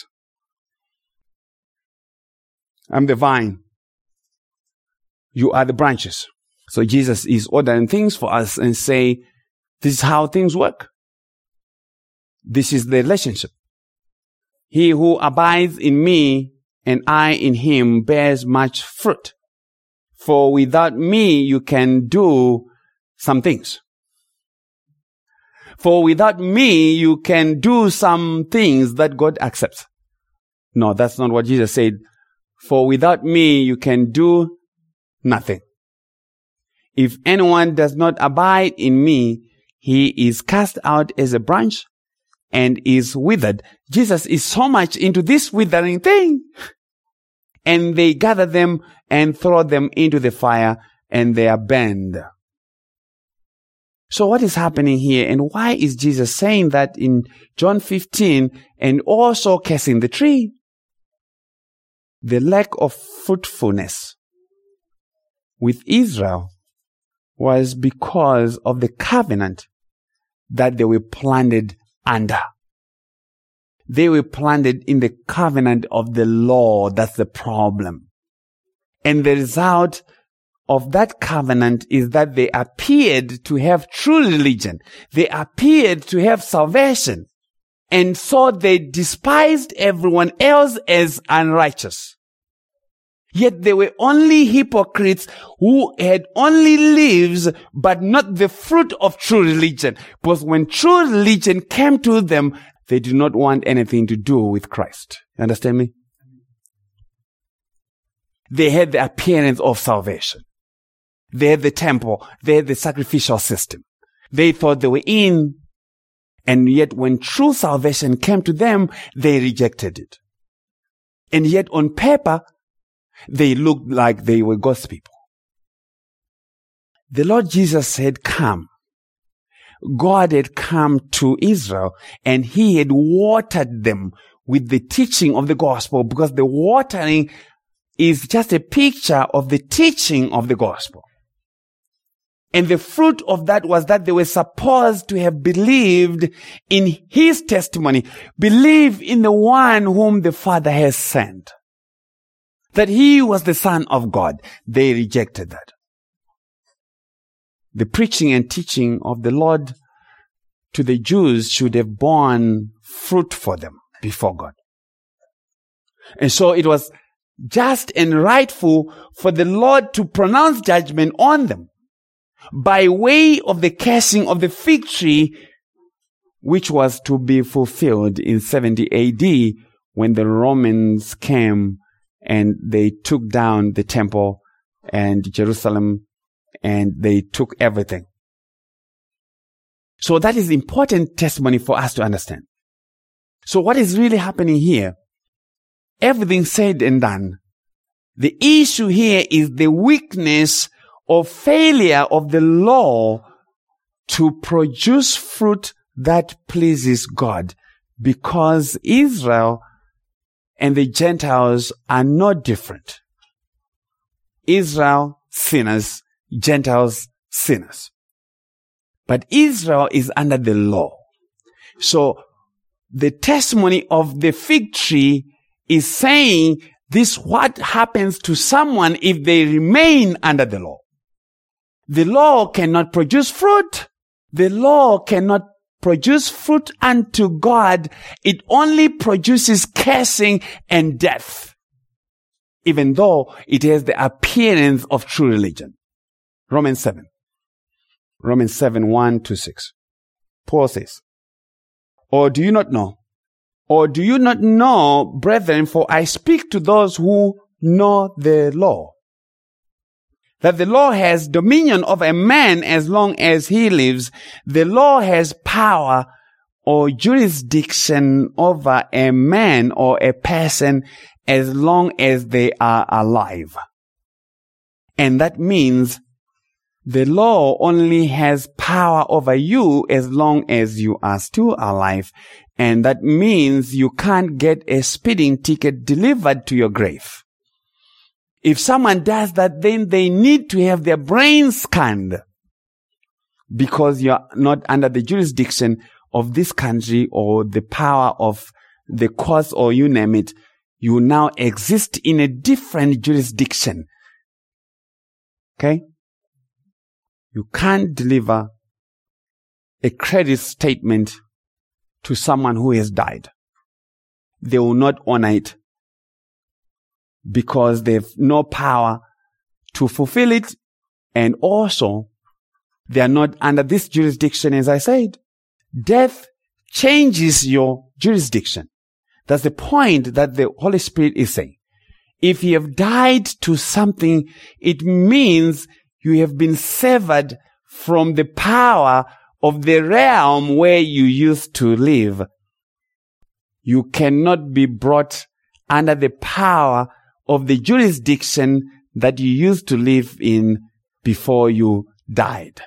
I'm the vine. You are the branches. So Jesus is ordering things for us and say, this is how things work. This is the relationship. He who abides in me and I in him bears much fruit. For without me you can do some things. For without me you can do some things that God accepts. No, that's not what Jesus said. For without me you can do nothing. If anyone does not abide in me, he is cast out as a branch and is withered. Jesus is so much into this withering thing. And they gather them and throw them into the fire and they are burned. So what is happening here and why is Jesus saying that in John fifteen and also cursing the tree? The lack of fruitfulness with Israel was because of the covenant that they were planted under. They were planted in the covenant of the law. That's the problem. And the result of that covenant is that they appeared to have true religion. They appeared to have salvation. And so they despised everyone else as unrighteous. Yet they were only hypocrites who had only leaves, but not the fruit of true religion. Because when true religion came to them, they did not want anything to do with Christ. You understand me? They had the appearance of salvation. They had the temple. They had the sacrificial system. They thought they were in. And yet when true salvation came to them, they rejected it. And yet on paper, they looked like they were God's people. The Lord Jesus had come. God had come to Israel and he had watered them with the teaching of the gospel because the watering is just a picture of the teaching of the gospel. And the fruit of that was that they were supposed to have believed in his testimony, believe in the one whom the Father has sent. That he was the Son of God. They rejected that. The preaching and teaching of the Lord to the Jews should have borne fruit for them before God. And so it was just and rightful for the Lord to pronounce judgment on them by way of the cursing of the fig tree, which was to be fulfilled in seventy A D when the Romans came and they took down the temple and Jerusalem and they took everything. So that is important testimony for us to understand. So what is really happening here? Everything said and done. The issue here is the weakness or failure of the law to produce fruit that pleases God, because Israel and the Gentiles are not different. Israel, sinners, Gentiles, sinners. But Israel is under the law. So the testimony of the fig tree is saying this what happens to someone if they remain under the law. The law cannot produce fruit. The law cannot produce fruit unto God. It only produces cursing and death, even though it has the appearance of true religion. Romans seven. Romans seven, one to six. Paul says, Or do you not know? Or do you not know, brethren, for I speak to those who know the law, that the law has dominion over a man as long as he lives. The law has power or jurisdiction over a man or a person as long as they are alive. And that means the law only has power over you as long as you are still alive. And that means you can't get a speeding ticket delivered to your grave. If someone does that, then they need to have their brain scanned, because you're not under the jurisdiction of this country or the power of the courts or you name it. You now exist in a different jurisdiction. Okay? You can't deliver a credit statement to someone who has died. They will not honor it because they have no power to fulfill it, and also they are not under this jurisdiction, as I said. Death changes your jurisdiction. That's the point that the Holy Spirit is saying. If you have died to something, it means you have been severed from the power of the realm where you used to live. You cannot be brought under the power of the jurisdiction that you used to live in before you died.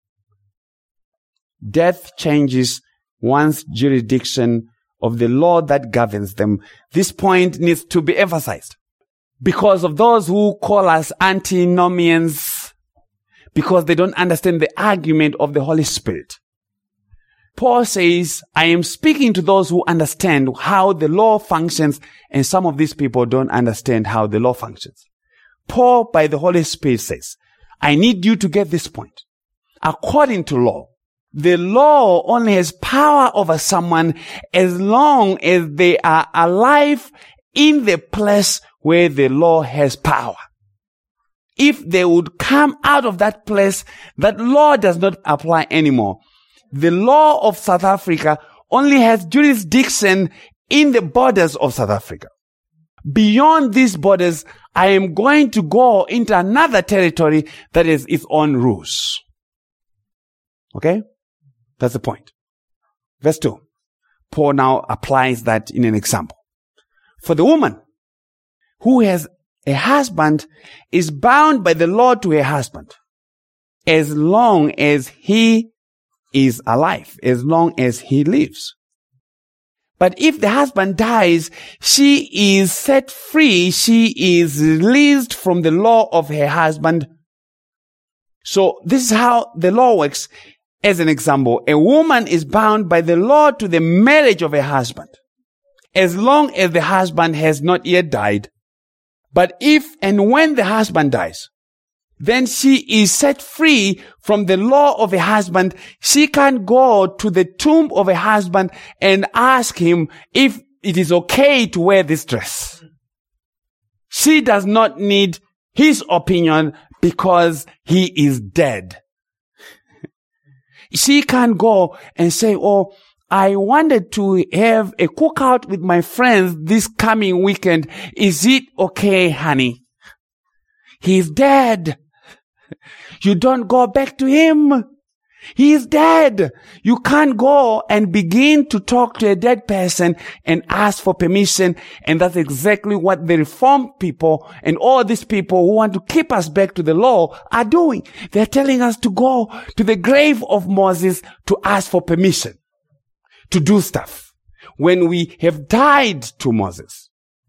Death changes one's jurisdiction of the law that governs them. This point needs to be emphasized because of those who call us antinomians, because they don't understand the argument of the Holy Spirit. Paul says, I am speaking to those who understand how the law functions, and some of these people don't understand how the law functions. Paul, by the Holy Spirit, says, I need you to get this point. According to law, the law only has power over someone as long as they are alive in the place where the law has power. If they would come out of that place, that law does not apply anymore. The law of South Africa only has jurisdiction in the borders of South Africa. Beyond these borders, I am going to go into another territory that is its own rules. Okay? That's the point. Verse two. Paul now applies that in an example. For the woman who has a husband is bound by the law to her husband as long as he is alive, as long as he lives. But if the husband dies, she is set free. She is released from the law of her husband. So this is how the law works. As an example, a woman is bound by the law to the marriage of her husband, as long as the husband has not yet died. But if and when the husband dies, then she is set free from the law of a husband. She can go to the tomb of a husband and ask him if it is okay to wear this dress. She does not need his opinion because he is dead. She can go and say, oh, I wanted to have a cookout with my friends this coming weekend. Is it okay, honey? He's dead. You don't go back to him. He is dead. You can't go and begin to talk to a dead person and ask for permission. And that's exactly what the Reformed people and all these people who want to keep us back to the law are doing. They're telling us to go to the grave of Moses to ask for permission to do stuff when we have died to Moses.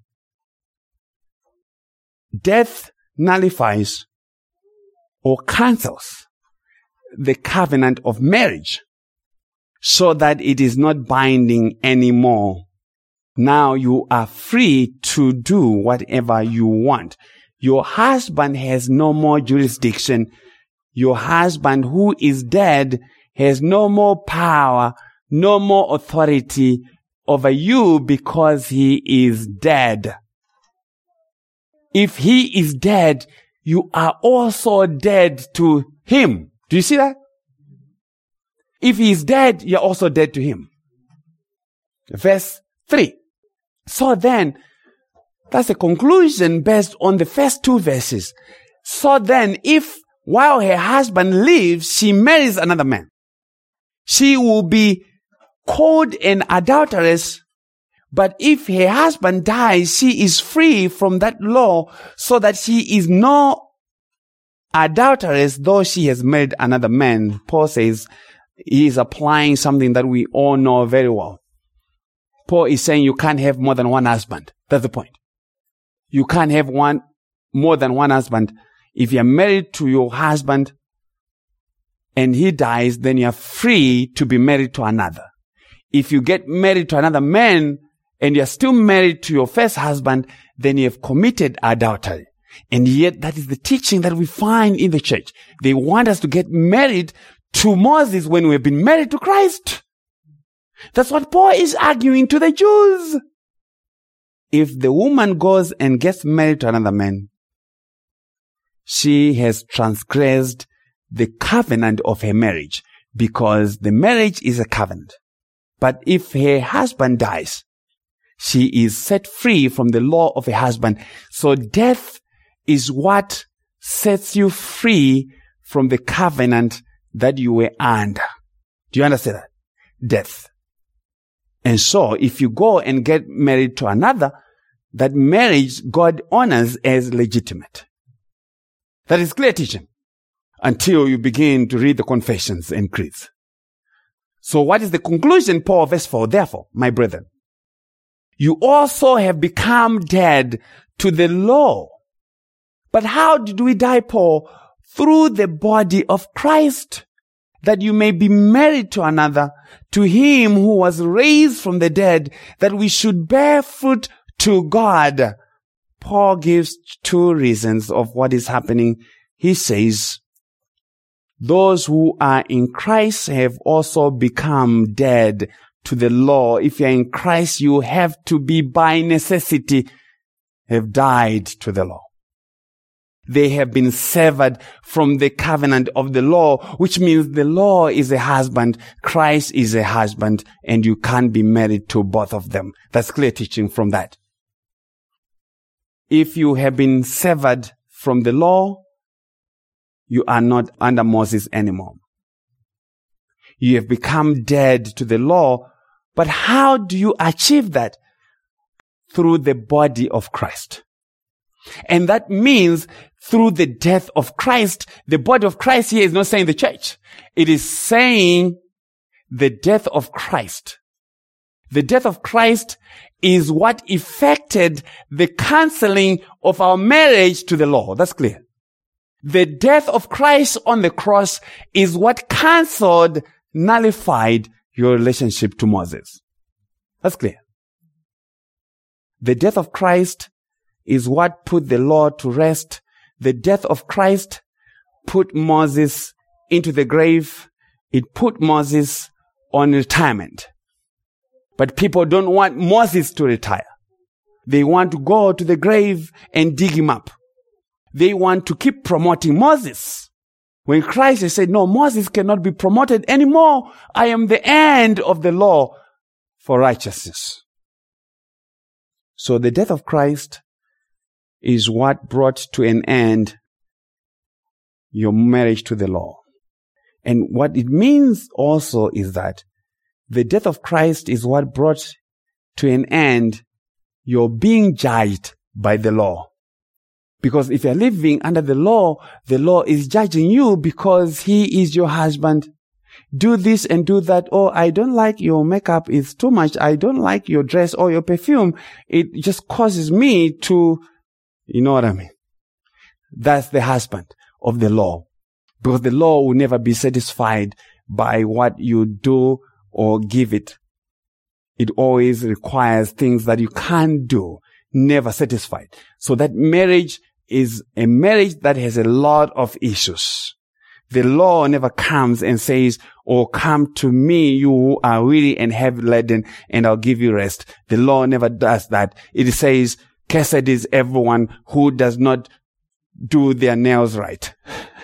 Death nullifies or cancels the covenant of marriage so that it is not binding anymore. Now you are free to do whatever you want. Your husband has no more jurisdiction. Your husband who is dead has no more power, no more authority over you because he is dead. If he is dead, you are also dead to him. Do you see that? If he is dead, you're also dead to him. Verse three. So then, that's a conclusion based on the first two verses. So then, if while her husband lives, she marries another man, she will be called an adulteress. But if her husband dies, she is free from that law, so that she is no adulteress, though she has married another man. Paul says he is applying something that we all know very well. Paul is saying you can't have more than one husband. That's the point. You can't have one, more than one husband. If you're married to your husband and he dies, then you're free to be married to another. If you get married to another man and you're still married to your first husband, then you have committed adultery. And yet that is the teaching that we find in the church. They want us to get married to Moses when we've been married to Christ. That's what Paul is arguing to the Jews. If the woman goes and gets married to another man, she has transgressed the covenant of her marriage, because the marriage is a covenant. But if her husband dies, she is set free from the law of a husband. So death is what sets you free from the covenant that you were under. Do you understand that? Death. And so if you go and get married to another, that marriage God honors as legitimate. That is clear teaching until you begin to read the confessions and creeds. So what is the conclusion? Paul, verse four, therefore, my brethren, you also have become dead to the law. But how did we die, Paul? Through the body of Christ, that you may be married to another, to him who was raised from the dead, that we should bear fruit to God. Paul gives two reasons of what is happening. He says, those who are in Christ have also become dead to the law. If you're in Christ, you have to be by necessity have died to the law. They have been severed from the covenant of the law, which means the law is a husband, Christ is a husband, and you can't be married to both of them. That's clear teaching from that. If you have been severed from the law, you are not under Moses anymore. You have become dead to the law. But how do you achieve that? Through the body of Christ. And that means through the death of Christ. The body of Christ here is not saying the church. It is saying the death of Christ. The death of Christ is what effected the canceling of our marriage to the law. That's clear. The death of Christ on the cross is what canceled, nullified your relationship to Moses. That's clear. The death of Christ is what put the law to rest. The death of Christ put Moses into the grave. It put Moses on retirement. But people don't want Moses to retire. They want to go to the grave and dig him up. They want to keep promoting Moses. When Christ has said, no, Moses cannot be promoted anymore. I am the end of the law for righteousness. So the death of Christ is what brought to an end your marriage to the law. And what it means also is that the death of Christ is what brought to an end your being judged by the law. Because if you're living under the law, the law is judging you because he is your husband. Do this and do that. Oh, I don't like your makeup. It's too much. I don't like your dress or your perfume. It just causes me to, you know what I mean? That's the husband of the law. Because the law will never be satisfied by what you do or give it. It always requires things that you can't do. Never satisfied. So that marriage is a marriage that has a lot of issues. The law never comes and says, or come to me, you who are weary and heavy laden, and I'll give you rest. The law never does that. It says, cursed is everyone who does not do their nails right.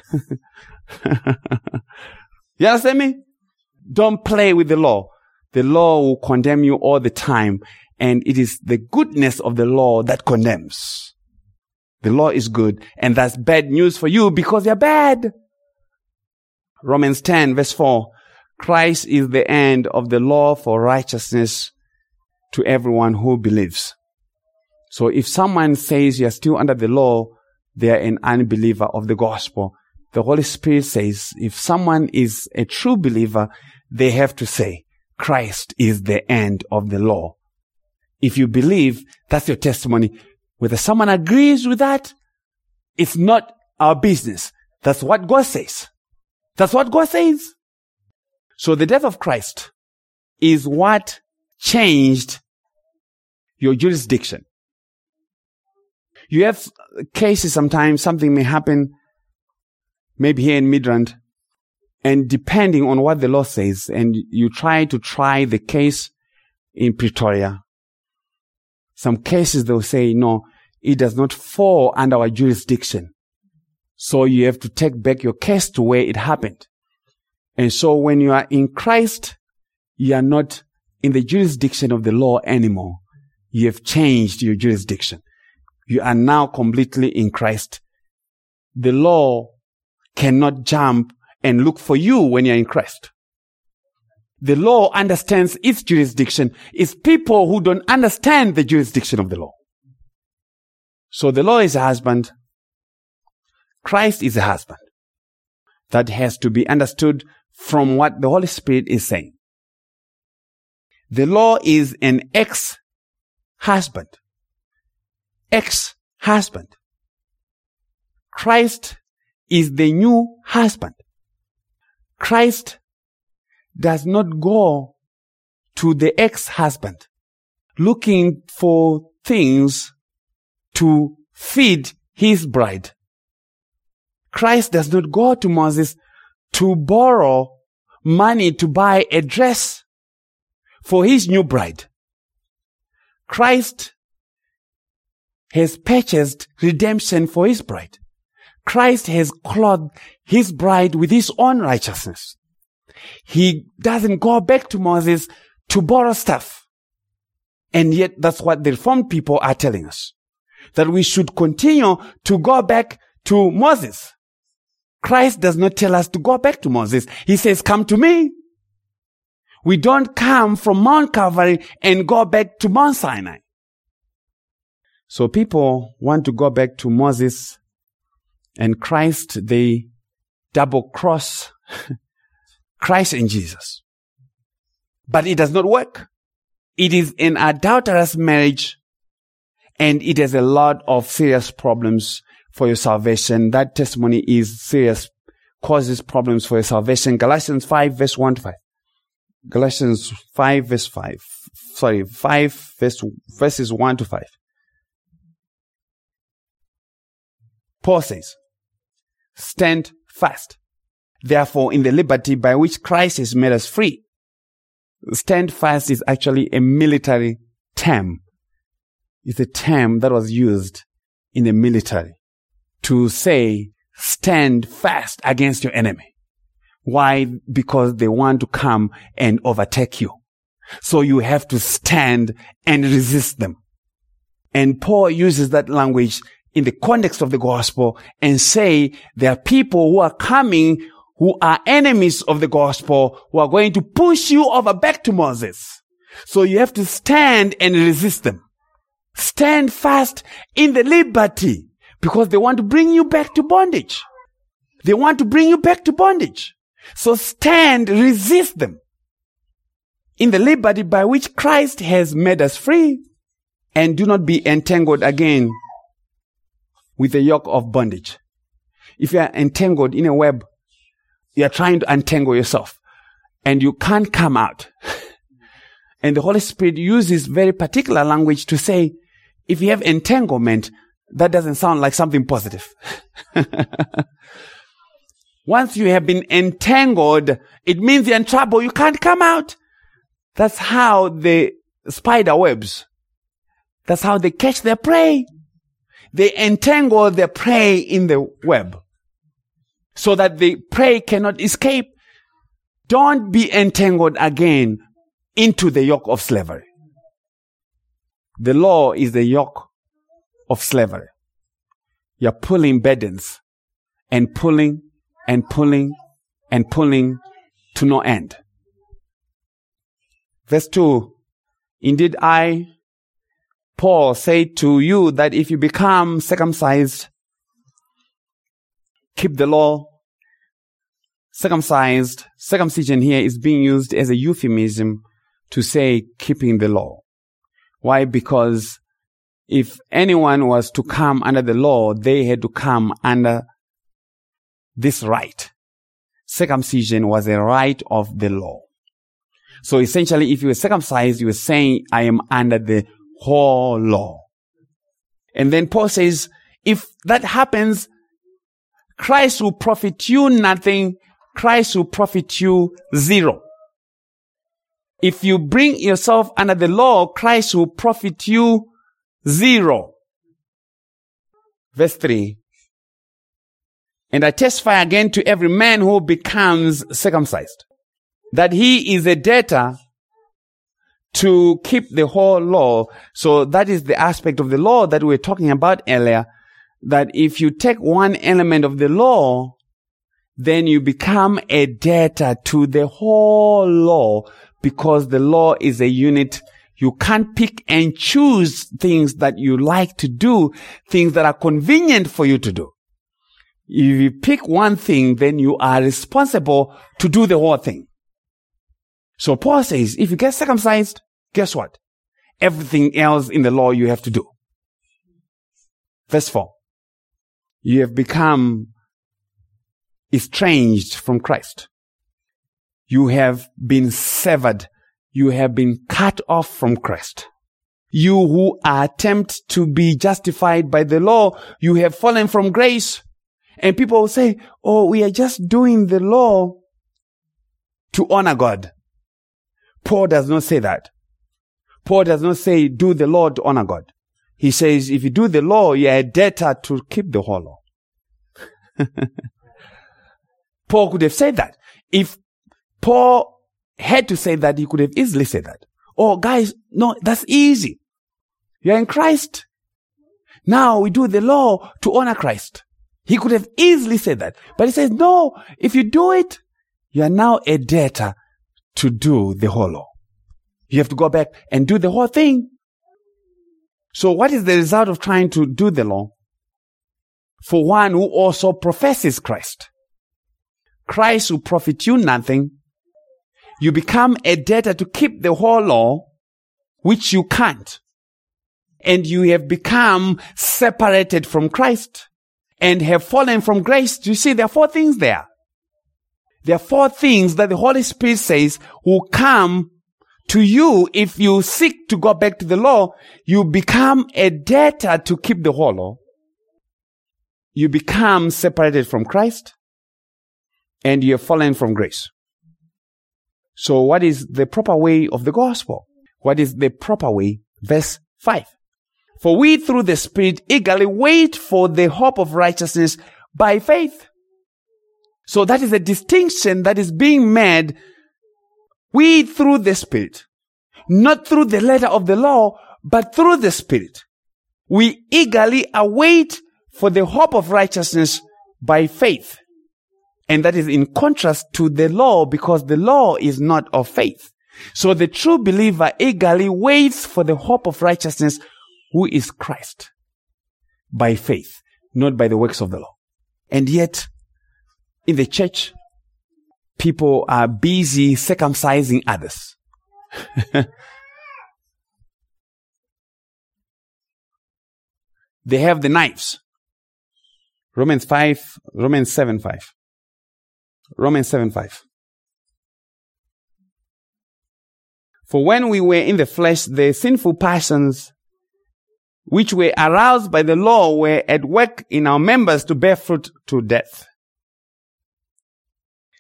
You understand me? Don't play with the law. The law will condemn you all the time, and it is the goodness of the law that condemns. The law is good, and that's bad news for you because you're bad. Romans ten verse four, Christ is the end of the law for righteousness to everyone who believes. So if someone says you're still under the law, they are an unbeliever of the gospel. The Holy Spirit says if someone is a true believer, they have to say, Christ is the end of the law. If you believe, that's your testimony. Whether someone agrees with that, it's not our business. That's what God says. That's what God says. So the death of Christ is what changed your jurisdiction. You have cases sometimes, something may happen, maybe here in Midrand, and depending on what the law says, and you try to try the case in Pretoria, some cases they'll say, no, it does not fall under our jurisdiction. So you have to take back your case to where it happened. And so when you are in Christ, you are not in the jurisdiction of the law anymore. You have changed your jurisdiction. You are now completely in Christ. The law cannot jump and look for you when you're in Christ. The law understands its jurisdiction. It's people who don't understand the jurisdiction of the law. So the law is a husband. Christ is a husband. That has to be understood from what the Holy Spirit is saying. The law is an ex-husband. Ex-husband. Christ is the new husband. Christ does not go to the ex-husband looking for things to feed his bride. Christ does not go to Moses to borrow money to buy a dress for his new bride. Christ has purchased redemption for his bride. Christ has clothed his bride with his own righteousness. He doesn't go back to Moses to borrow stuff. And yet that's what the Reformed people are telling us. That we should continue to go back to Moses. Christ does not tell us to go back to Moses. He says, come to me. We don't come from Mount Calvary and go back to Mount Sinai. So people want to go back to Moses and Christ. They double cross Christ and Jesus. But it does not work. It is an adulterous marriage, and it has a lot of serious problems for your salvation. That testimony is serious, causes problems for your salvation. Galatians five verse one to five. Galatians five verse five. Sorry, five verse, verses one to five. Paul says, stand fast, therefore, in the liberty by which Christ has made us free. Stand fast is actually a military term. It's a term that was used in the military to say, stand fast against your enemy. Why? Because they want to come and overtake you. So you have to stand and resist them. And Paul uses that language in the context of the gospel and say there are people who are coming who are enemies of the gospel who are going to push you over back to Moses. So you have to stand and resist them. Stand fast in the liberty because they want to bring you back to bondage. They want to bring you back to bondage. So stand, resist them in the liberty by which Christ has made us free, and do not be entangled again with the yoke of bondage. If you are entangled in a web, you are trying to untangle yourself and you can't come out. And the Holy Spirit uses very particular language to say, if you have entanglement, that doesn't sound like something positive. Once you have been entangled, it means you're in trouble. You can't come out. That's how the spider webs. That's how they catch their prey. They entangle their prey in the web so that the prey cannot escape. Don't be entangled again into the yoke of slavery. The law is the yoke of slavery. You're pulling burdens and pulling and pulling and pulling to no end. Verse two. Indeed, I, Paul, say to you that if you become circumcised, keep the law. Circumcised, circumcision here is being used as a euphemism to say keeping the law. Why? Because if anyone was to come under the law, they had to come under this rite. Circumcision was a rite of the law. So essentially, if you were circumcised, you were saying, I am under the whole law. And then Paul says, if that happens, Christ will profit you nothing. Christ will profit you zero. If you bring yourself under the law, Christ will profit you zero. Verse three. And I testify again to every man who becomes circumcised, that he is a debtor to keep the whole law. So that is the aspect of the law that we were talking about earlier, that if you take one element of the law, then you become a debtor to the whole law, because the law is a unit. You can't pick and choose things that you like to do, things that are convenient for you to do. If you pick one thing, then you are responsible to do the whole thing. So Paul says, if you get circumcised, guess what? Everything else in the law you have to do. Verse four. You have become estranged from Christ. You have been severed. You have been cut off from Christ. You who attempt to be justified by the law, you have fallen from grace. And people will say, oh, we are just doing the law to honor God. Paul does not say that. Paul does not say do the law to honor God. He says if you do the law, you are a debtor to keep the whole law. Paul could have said that. If Paul had to say that, he could have easily said that. Oh, guys, no, that's easy. You're in Christ. Now we do the law to honor Christ. He could have easily said that. But he says, no, if you do it, you are now a debtor to do the whole law. You have to go back and do the whole thing. So what is the result of trying to do the law? For one who also professes Christ, Christ will profit you nothing. You become a debtor to keep the whole law, which you can't. And you have become separated from Christ and have fallen from grace. Do you see? There are four things there. There are four things that the Holy Spirit says will come to you if you seek to go back to the law. You become a debtor to keep the whole law. You become separated from Christ and you have fallen from grace. So what is the proper way of the gospel? What is the proper way? Verse five. For we through the Spirit eagerly wait for the hope of righteousness by faith. So that is a distinction that is being made. We through the Spirit, not through the letter of the law, but through the Spirit. We eagerly await for the hope of righteousness by faith. And that is in contrast to the law, because the law is not of faith. So the true believer eagerly waits for the hope of righteousness, who is Christ, by faith, not by the works of the law. And yet, in the church, people are busy circumcising others. They have the knives. Romans five, Romans seven five. Romans seven five. For when we were in the flesh, the sinful passions which were aroused by the law were at work in our members to bear fruit to death.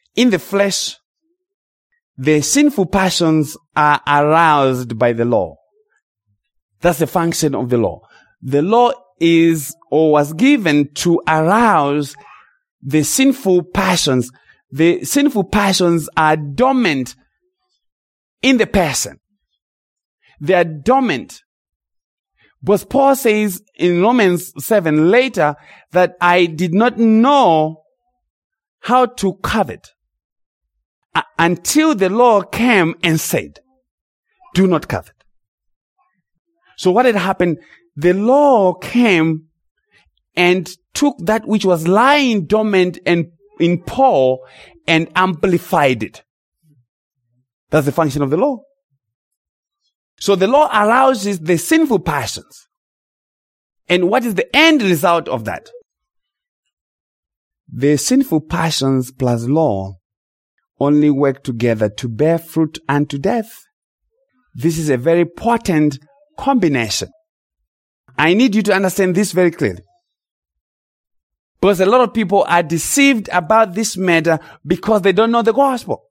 in the flesh, the sinful passions are aroused by the law. That's the function of the law. The law is or was given to arouse the sinful passions. The sinful passions are dormant in the person. They are dormant. But Paul says in Romans seven later that I did not know how to covet uh, until the law came and said, do not covet. So what had happened? The law came and took that which was lying dormant and in Paul and amplified it. That's the function of the law. So the law arouses the sinful passions. And what is the end result of that? The sinful passions plus law only work together to bear fruit unto death. This is a very potent combination. I need you to understand this very clearly. Because a lot of people are deceived about this matter because they don't know the gospel.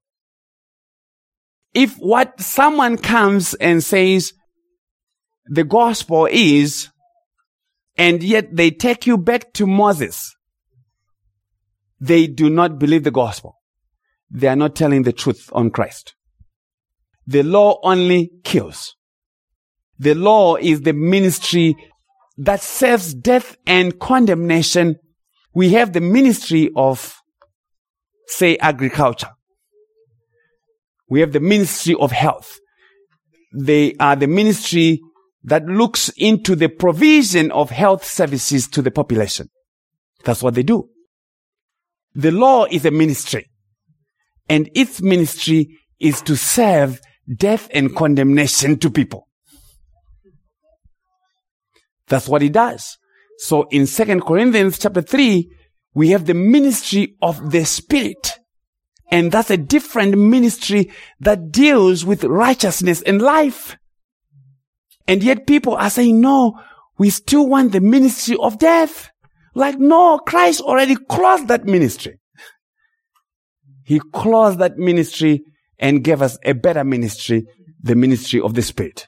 If what someone comes and says the gospel is, and yet they take you back to Moses, they do not believe the gospel. They are not telling the truth on Christ. The law only kills. The law is the ministry that serves death and condemnation. We have the ministry of, say, agriculture. We have the ministry of health. They are the ministry that looks into the provision of health services to the population. That's what they do. The law is a ministry, and its ministry is to serve death and condemnation to people. That's what it does. So in Second Corinthians chapter three, we have the ministry of the Spirit. And that's a different ministry that deals with righteousness and life. And yet people are saying, no, we still want the ministry of death. Like, no, Christ already closed that ministry. He closed that ministry and gave us a better ministry, the ministry of the Spirit.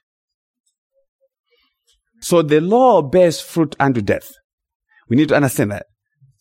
So the law bears fruit unto death. We need to understand that.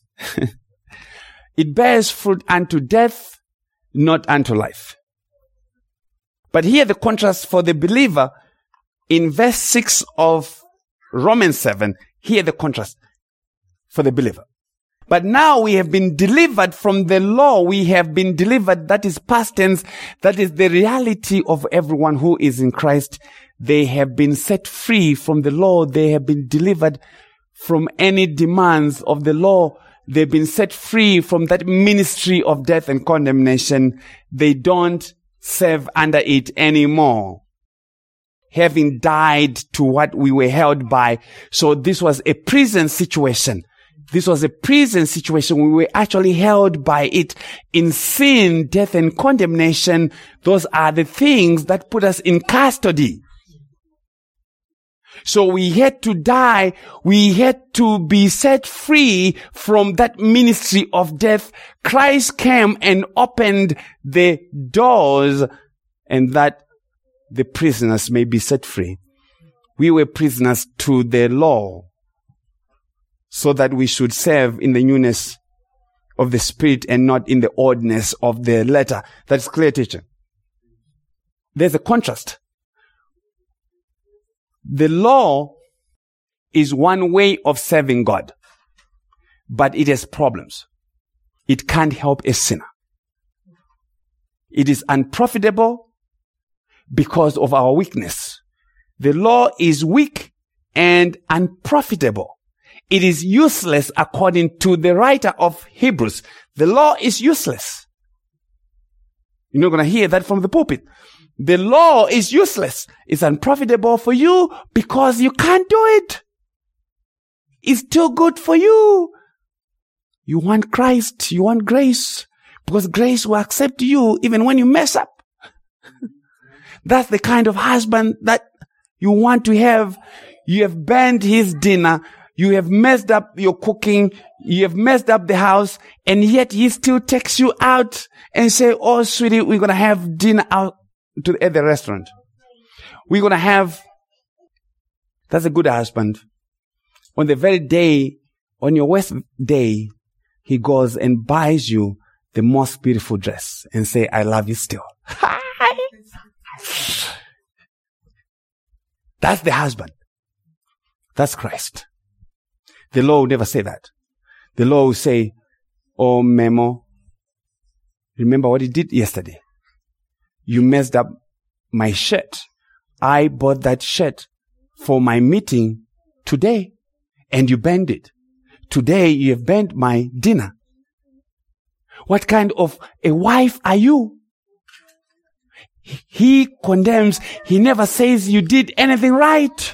It bears fruit unto death, not unto life. But here the contrast for the believer in verse six of Romans seven, here the contrast for the believer. But now we have been delivered from the law. We have been delivered. That is past tense. That is the reality of everyone who is in Christ. They have been set free from the law. They have been delivered from any demands of the law. They've been set free from that ministry of death and condemnation. They don't serve under it anymore, having died to what we were held by. So this was a prison situation. This was a prison situation. We were actually held by it in sin, death, and condemnation. Those are the things that put us in custody. So we had to die. We had to be set free from that ministry of death. Christ came and opened the doors, and that the prisoners may be set free. We were prisoners to the law, so that we should serve in the newness of the Spirit and not in the oldness of the letter. That's clear teaching. There's a contrast. The law is one way of serving God, but it has problems. It can't help a sinner. It is unprofitable because of our weakness. The law is weak and unprofitable. It is useless according to the writer of Hebrews. The law is useless. You're not going to hear that from the pulpit. The law is useless. It's unprofitable for you because you can't do it. It's too good for you. You want Christ. You want grace. Because grace will accept you even when you mess up. That's the kind of husband that you want to have. You have burned his dinner. You have messed up your cooking. You have messed up the house. And yet he still takes you out and say, oh, sweetie, we're going to have dinner out to, at the restaurant. We're going to have, that's a good husband. On the very day, on your worst day, he goes and buys you the most beautiful dress and say, I love you still. That's the husband. That's Christ. The law will never say that. The law will say, oh, Memo, remember what you did yesterday. You messed up my shirt. I bought that shirt for my meeting today, and you burned it. Today you have burned my dinner. What kind of a wife are you? He condemns. He never says you did anything right.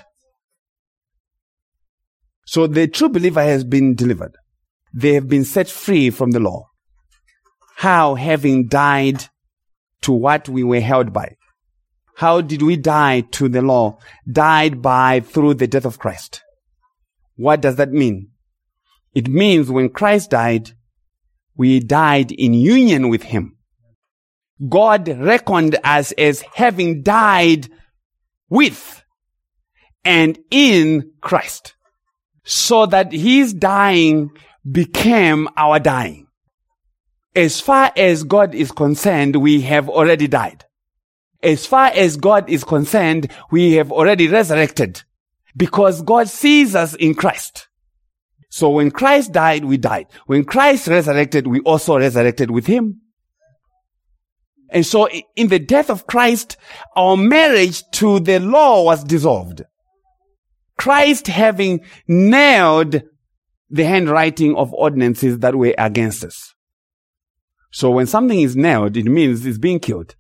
So the true believer has been delivered. They have been set free from the law. How? Having died to what we were held by. How did we die to the law? Died by through the death of Christ. What does that mean? It means when Christ died, we died in union with him. God reckoned us as having died with and in Christ, so that his dying became our dying. As far as God is concerned, we have already died. As far as God is concerned, we have already resurrected, because God sees us in Christ. So when Christ died, we died. When Christ resurrected, we also resurrected with him. And so in the death of Christ, our marriage to the law was dissolved. Christ having nailed the handwriting of ordinances that were against us. So when something is nailed, it means it's being killed.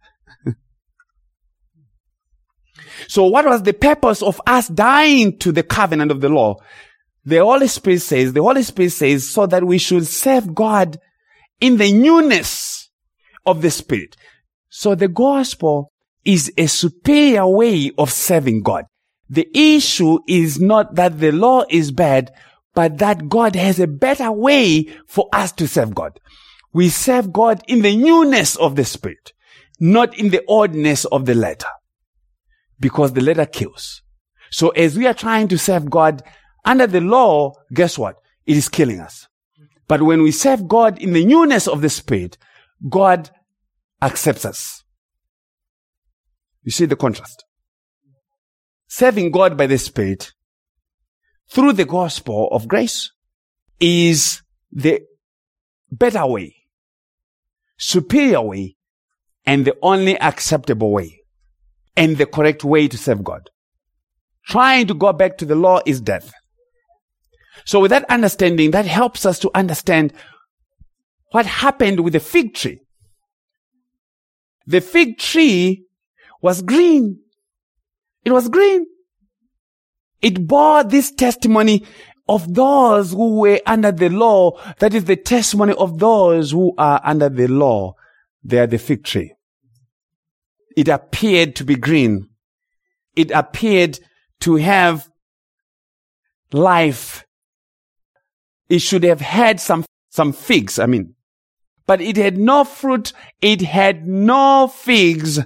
So what was the purpose of us dying to the covenant of the law? The Holy Spirit says, the Holy Spirit says, so that we should serve God in the newness of the Spirit. So the gospel is a superior way of serving God. The issue is not that the law is bad, but that God has a better way for us to serve God. We serve God in the newness of the Spirit, not in the oldness of the letter, because the letter kills. So as we are trying to serve God under the law, guess what? It is killing us. But when we serve God in the newness of the Spirit, God accepts us. You see the contrast? Serving God by the Spirit through the gospel of grace is the better way, superior way, and the only acceptable way, and the correct way to serve God. Trying to go back to the law is death. So with that understanding, that helps us to understand what happened with the fig tree. The fig tree was green. It was green. It bore this testimony of those who were under the law. That is the testimony of those who are under the law. They are the fig tree. It appeared to be green. It appeared to have life. It should have had some, some figs, I mean. But it had no fruit. It had no figs.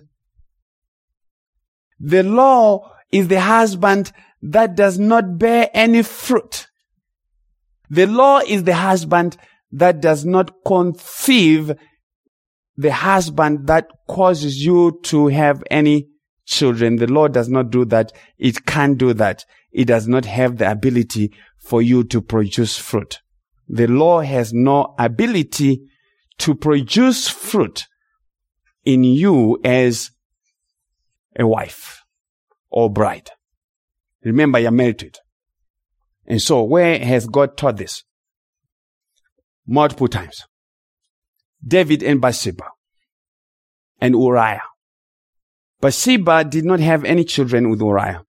The law is the husband that does not bear any fruit. The law is the husband that does not conceive, the husband that causes you to have any children. The law does not do that. It can't do that. It does not have the ability for you to produce fruit. The law has no ability to produce fruit in you as a wife or bride. Remember, you're married to it. And so where has God taught this? Multiple times. David and Bathsheba and Uriah. Bathsheba did not have any children with Uriah.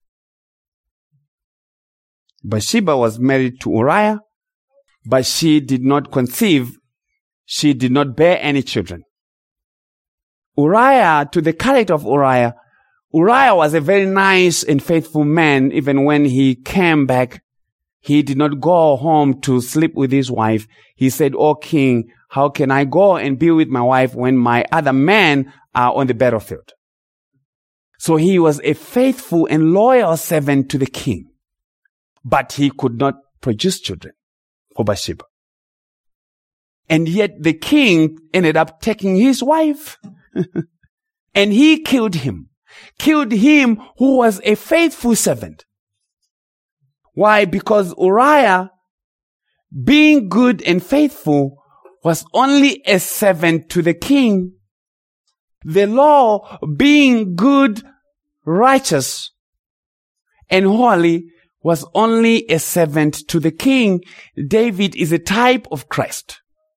Bathsheba was married to Uriah, but she did not conceive. She did not bear any children. Uriah, to the character of Uriah, Uriah was a very nice and faithful man even when he came back he did not go home to sleep with his wife. He said, "O king, how can I go and be with my wife when my other men are on the battlefield?" So he was a faithful and loyal servant to the king. But he could not produce children for Bathsheba. And yet the king ended up taking his wife. And he killed him. Killed him who was a faithful servant. Why? Because Uriah, being good and faithful, was only a servant to the king. The law, being good, righteous, and holy, was only a servant to the king. David is a type of Christ.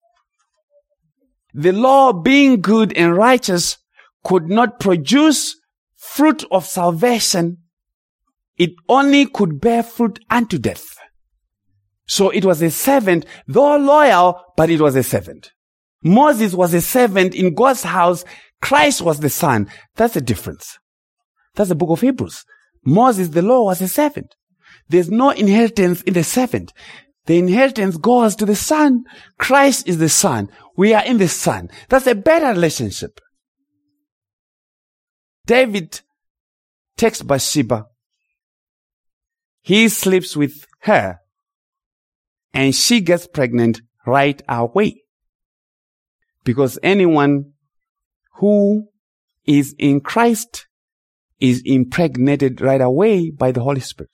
The law, being good and righteous, could not produce fruit of salvation. It only could bear fruit unto death. So it was a servant, though loyal, but it was a servant. Moses was a servant in God's house. Christ was the son. That's the difference. That's the book of Hebrews. Moses, the law, was a servant. There's no inheritance in the servant. The inheritance goes to the son. Christ is the son. We are in the son. That's a better relationship. David takes Bathsheba. He sleeps with her. And she gets pregnant right away. Because anyone who is in Christ is impregnated right away by the Holy Spirit.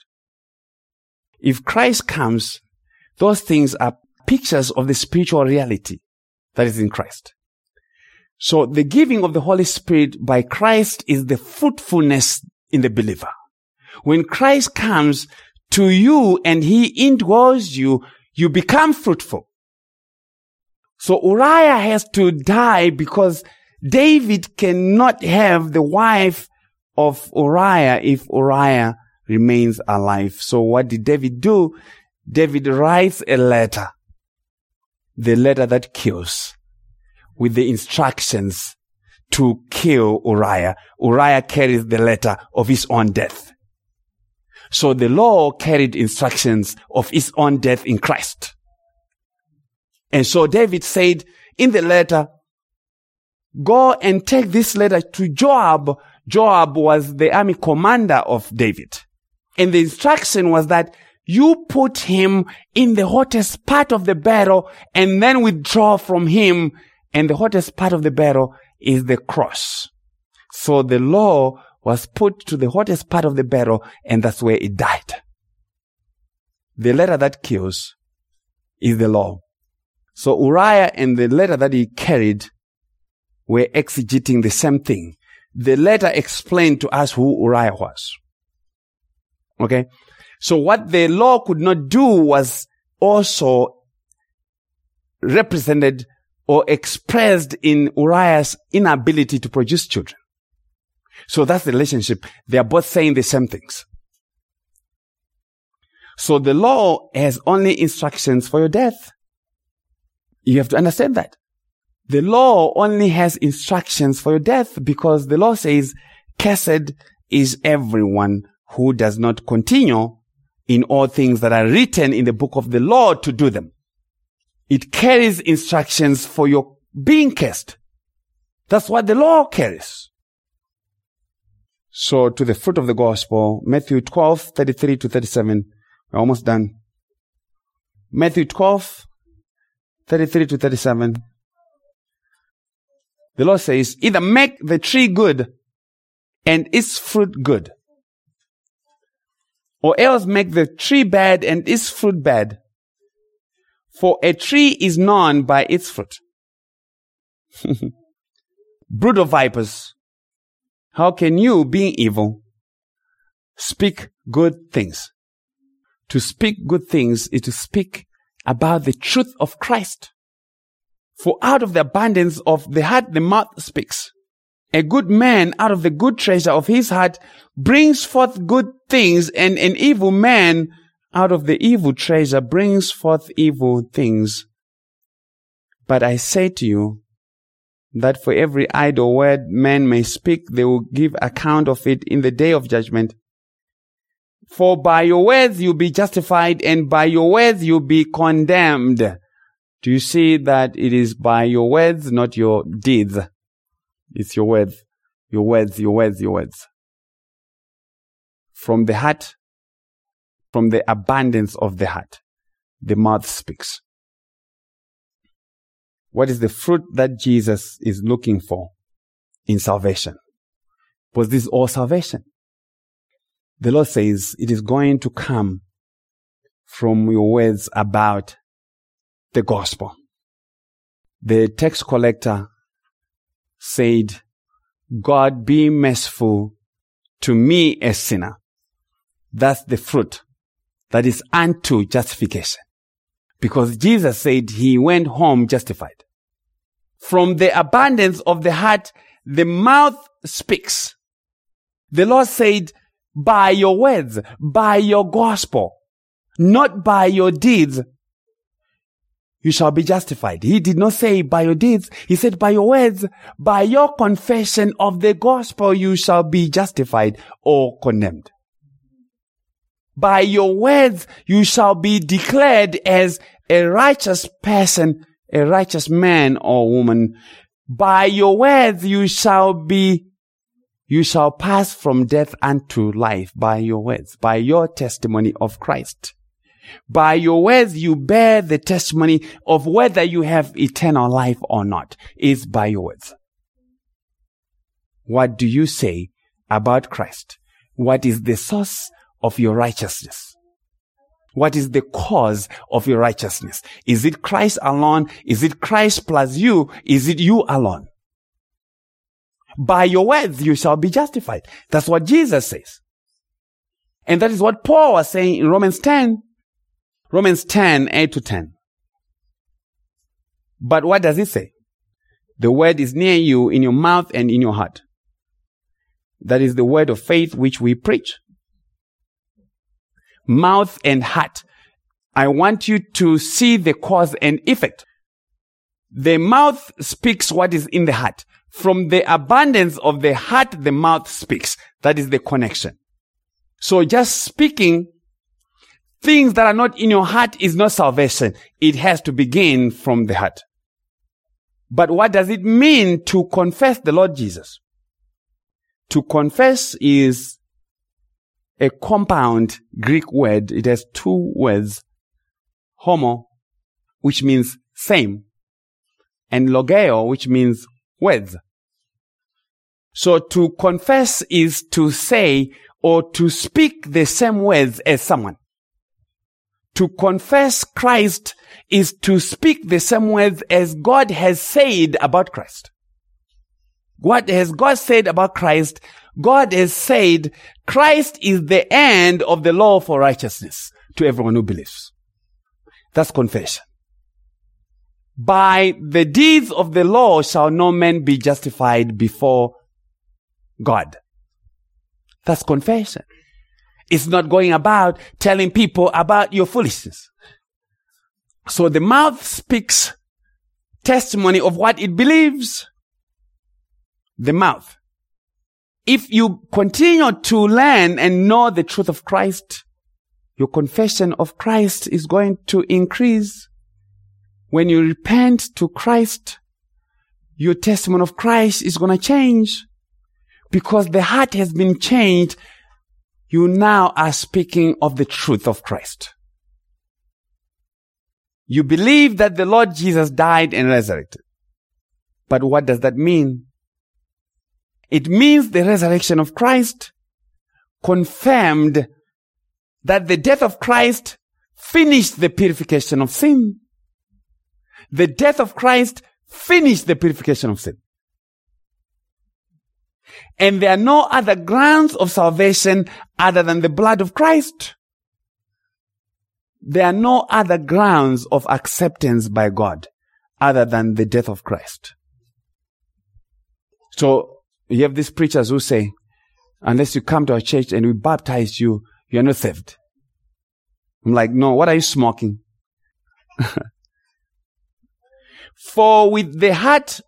If Christ comes, those things are pictures of the spiritual reality that is in Christ. So the giving of the Holy Spirit by Christ is the fruitfulness in the believer. When Christ comes to you and he indwells you, you become fruitful. So Uriah has to die because David cannot have the wife of Uriah if Uriah remains alive. So what did David do? David writes a letter, the letter that kills, with the instructions to kill Uriah. Uriah carries the letter of his own death. So the law carried instructions of his own death in Christ. And so David said in the letter, go and take this letter to Joab. Joab was the army commander of David. And the instruction was that you put him in the hottest part of the battle and then withdraw from him. And the hottest part of the battle is the cross. So the law was put to the hottest part of the battle, and that's where it died. The letter that kills is the law. So Uriah and the letter that he carried were exegeting the same thing. The letter explained to us who Uriah was. Okay? So what the law could not do was also represented or expressed in Uriah's inability to produce children. So that's the relationship. They are both saying the same things. So the law has only instructions for your death. You have to understand that. The law only has instructions for your death because the law says, cursed is everyone who does not continue in all things that are written in the book of the law to do them. It carries instructions for your being cursed. That's what the law carries. So to the fruit of the gospel, Matthew twelve, thirty-three to thirty-seven. We're almost done. Matthew twelve, thirty-three to thirty-seven. The Lord says, either make the tree good and its fruit good, or else make the tree bad and its fruit bad. For a tree is known by its fruit. Brood of vipers, how can you, being evil, speak good things? To speak good things is to speak about the truth of Christ. For out of the abundance of the heart, the mouth speaks. A good man out of the good treasure of his heart brings forth good things, and an evil man out of the evil treasure brings forth evil things. But I say to you that for every idle word man may speak, they will give account of it in the day of judgment. For by your words you'll be justified, and by your words you'll be condemned. Do you see that it is by your words, not your deeds? It's your words, your words, your words, your words. From the heart, from the abundance of the heart, the mouth speaks. What is the fruit that Jesus is looking for in salvation? Was this all salvation? The Lord says it is going to come from your words about the gospel. The tax collector said, God be merciful to me, a sinner. That's the fruit that is unto justification. Because Jesus said he went home justified. From the abundance of the heart, the mouth speaks. The Lord said, by your words, by your gospel, not by your deeds, you shall be justified. He did not say by your deeds. He said by your words, by your confession of the gospel, you shall be justified or condemned. By your words, you shall be declared as a righteous person, a righteous man or woman. By your words, you shall be You shall pass from death unto life by your words, by your testimony of Christ. By your words, you bear the testimony of whether you have eternal life or not. Is by your words. What do you say about Christ? What is the source of your righteousness? What is the cause of your righteousness? Is it Christ alone? Is it Christ plus you? Is it you alone? By your words, you shall be justified. That's what Jesus says. And that is what Paul was saying in Romans ten. Romans ten, eight to ten. But what does it say? The word is near you, in your mouth and in your heart. That is the word of faith which we preach. Mouth and heart. I want you to see the cause and effect. The mouth speaks what is in the heart. From the abundance of the heart, the mouth speaks. That is the connection. So just speaking things that are not in your heart is not salvation. It has to begin from the heart. But what does it mean to confess the Lord Jesus? To confess is a compound Greek word. It has two words. Homo, which means same, and logeo, which means words. So to confess is to say or to speak the same words as someone. To confess Christ is to speak the same words as God has said about Christ. What has God said about Christ? God has said Christ is the end of the law for righteousness to everyone who believes. That's confession. By the deeds of the law shall no man be justified before God. That's confession. It's not going about telling people about your foolishness. So the mouth speaks testimony of what it believes. The mouth. If you continue to learn and know the truth of Christ, your confession of Christ is going to increase. When you repent to Christ, your testimony of Christ is going to change. Because the heart has been changed, you now are speaking of the truth of Christ. You believe that the Lord Jesus died and resurrected. But what does that mean? It means the resurrection of Christ confirmed that the death of Christ finished the purification of sin. The death of Christ finished the purification of sin. And there are no other grounds of salvation other than the blood of Christ. There are no other grounds of acceptance by God other than the death of Christ. So you have these preachers who say, unless you come to our church and we baptize you, you're not saved. I'm like, no, what are you smoking? For with the heart,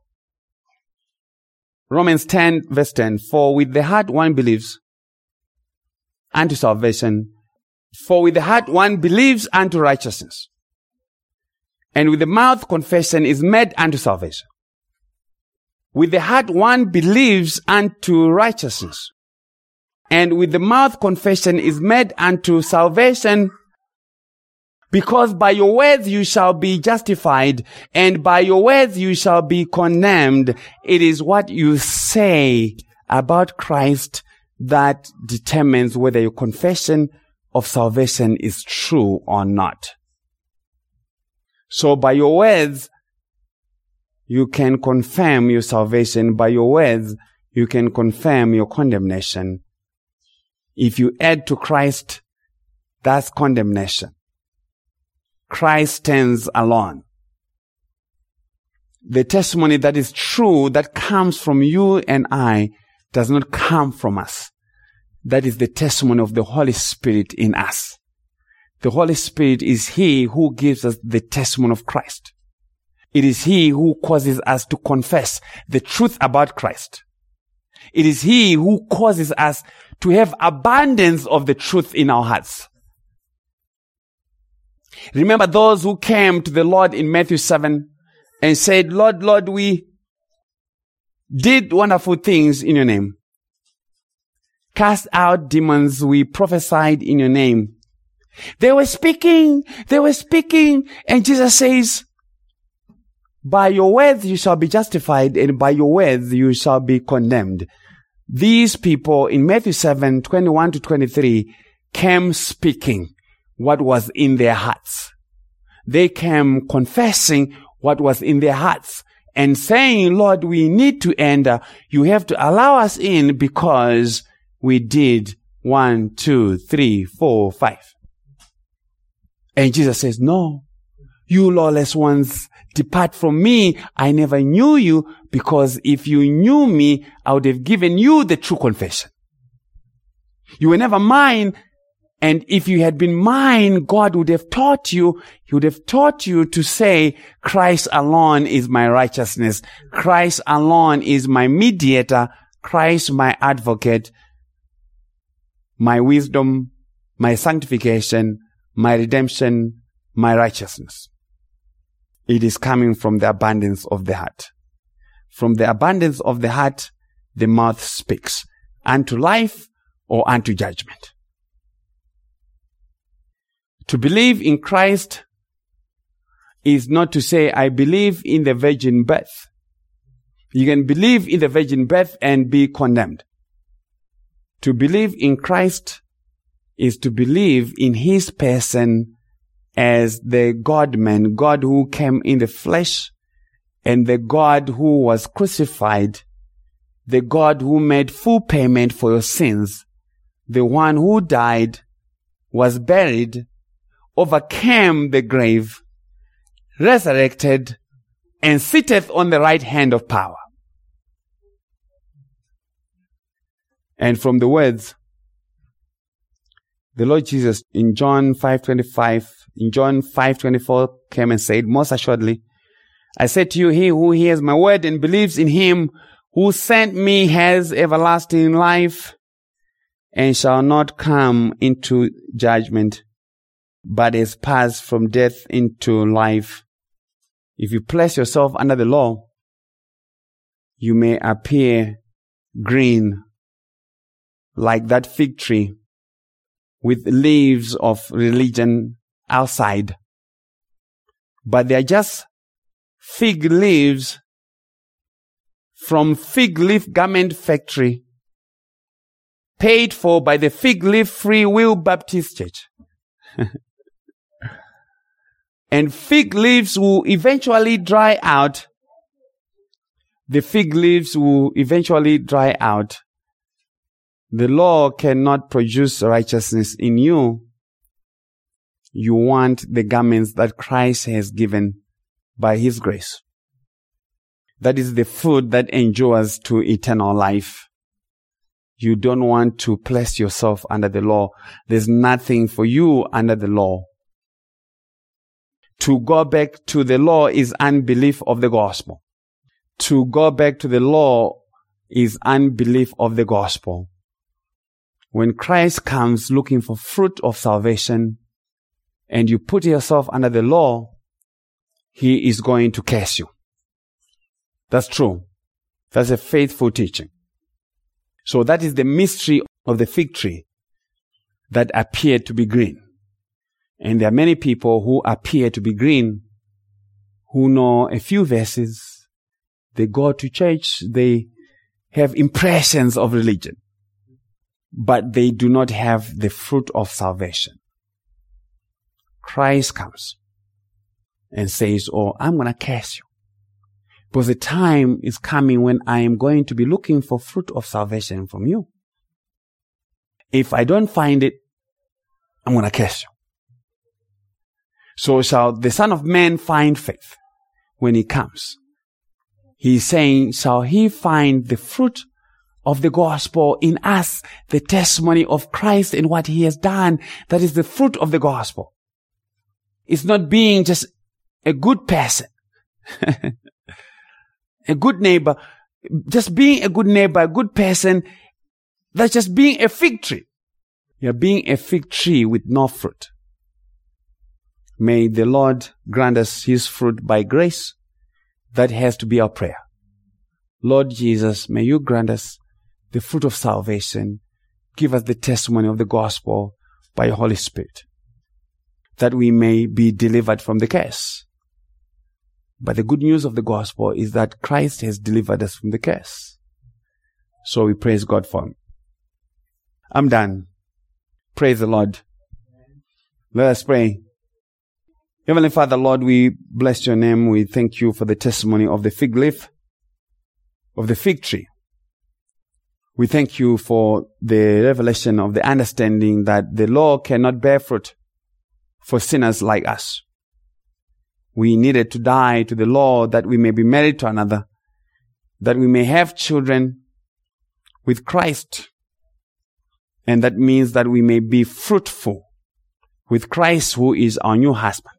Romans ten verse ten, for with the heart one believes unto salvation. For with the heart one believes unto righteousness, and with the mouth confession is made unto salvation. With the heart one believes unto righteousness, and with the mouth confession is made unto salvation. Because by your words you shall be justified, and by your words you shall be condemned. It is what you say about Christ that determines whether your confession of salvation is true or not. So by your words, you can confirm your salvation. By your words, you can confirm your condemnation. If you add to Christ, that's condemnation. Christ stands alone. The testimony that is true, that comes from you and I, does not come from us. That is the testimony of the Holy Spirit in us. The Holy Spirit is He who gives us the testimony of Christ. It is He who causes us to confess the truth about Christ. It is He who causes us to have abundance of the truth in our hearts. Remember those who came to the Lord in Matthew seven and said, Lord, Lord, we did wonderful things in your name. Cast out demons, we prophesied in your name. They were speaking, they were speaking, and Jesus says, by your words you shall be justified, and by your words you shall be condemned. These people in Matthew seven, twenty-one to twenty-three, came speaking what was in their hearts. They came confessing what was in their hearts and saying, Lord, we need to enter. You have to allow us in because we did one, two, three, four, five. And Jesus says, no, you lawless ones, depart from me. I never knew you, because if you knew me, I would have given you the true confession. You were never mine. And if you had been mine, God would have taught you, He would have taught you to say, Christ alone is my righteousness. Christ alone is my mediator. Christ my advocate, my wisdom, my sanctification, my redemption, my righteousness. It is coming from the abundance of the heart. From the abundance of the heart, the mouth speaks, unto life or unto judgment. To believe in Christ is not to say, I believe in the virgin birth. You can believe in the virgin birth and be condemned. To believe in Christ is to believe in His person as the God-man, God who came in the flesh, and the God who was crucified, the God who made full payment for your sins, the one who died, was buried, overcame the grave, resurrected, and sitteth on the right hand of power. And from the words, the Lord Jesus in John five twenty-five, in John five twenty-four came and said, most assuredly, I say to you, he who hears my word and believes in Him who sent me has everlasting life, and shall not come into judgment, but is passed from death into life. If you place yourself under the law, you may appear green like that fig tree with leaves of religion outside. But they are just fig leaves from fig leaf garment factory, paid for by the Fig Leaf Free Will Baptist Church. And fig leaves will eventually dry out. The fig leaves will eventually dry out. The law cannot produce righteousness in you. You want the garments that Christ has given by His grace. That is the food that endures to eternal life. You don't want to place yourself under the law. There's nothing for you under the law. To go back to the law is unbelief of the gospel. To go back to the law is unbelief of the gospel. when Christ comes looking for fruit of salvation and you put yourself under the law, he is going to curse you. That's true. That's a faithful teaching. So that is the mystery of the fig tree that appeared to be green. And there are many people who appear to be green, who know a few verses. They go to church. They have impressions of religion, but they do not have the fruit of salvation. Christ comes and says, oh, I'm going to curse you. Because the time is coming when I am going to be looking for fruit of salvation from you. If I don't find it, I'm going to curse you. So shall the Son of Man find faith when he comes. He's saying, shall he find the fruit of the gospel in us, the testimony of Christ and what he has done? That is the fruit of the gospel. It's not being just a good person, a good neighbor. Just being a good neighbor, a good person, that's just being a fig tree. You're being a fig tree with no fruit. May the Lord grant us his fruit by grace. That has to be our prayer. Lord Jesus, may you grant us the fruit of salvation. Give us the testimony of the gospel by your Holy Spirit, that we may be delivered from the curse. But the good news of the gospel is that Christ has delivered us from the curse. So we praise God for him. I'm done. Praise the Lord. Let us pray. Heavenly Father, Lord, we bless your name. We thank you for the testimony of the fig leaf, of the fig tree. We thank you for the revelation of the understanding that the law cannot bear fruit for sinners like us. We needed to die to the law that we may be married to another, that we may have children with Christ. And that means that we may be fruitful with Christ, who is our new husband.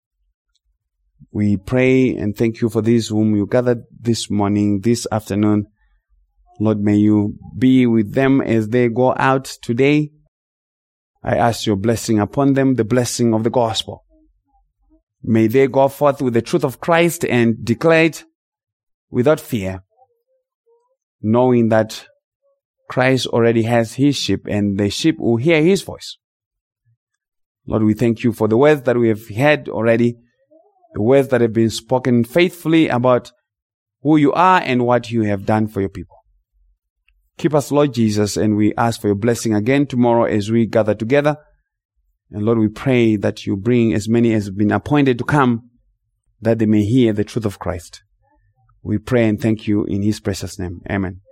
We pray and thank you for these whom you gathered this morning, this afternoon. Lord, may you be with them as they go out today. I ask your blessing upon them, the blessing of the gospel. May they go forth with the truth of Christ and declare it without fear, knowing that Christ already has his sheep and the sheep will hear his voice. Lord, we thank you for the words that we have heard already, the words that have been spoken faithfully about who you are and what you have done for your people. Keep us, Lord Jesus, and we ask for your blessing again tomorrow as we gather together. And Lord, we pray that you bring as many as have been appointed to come, that they may hear the truth of Christ. We pray and thank you in his precious name. Amen.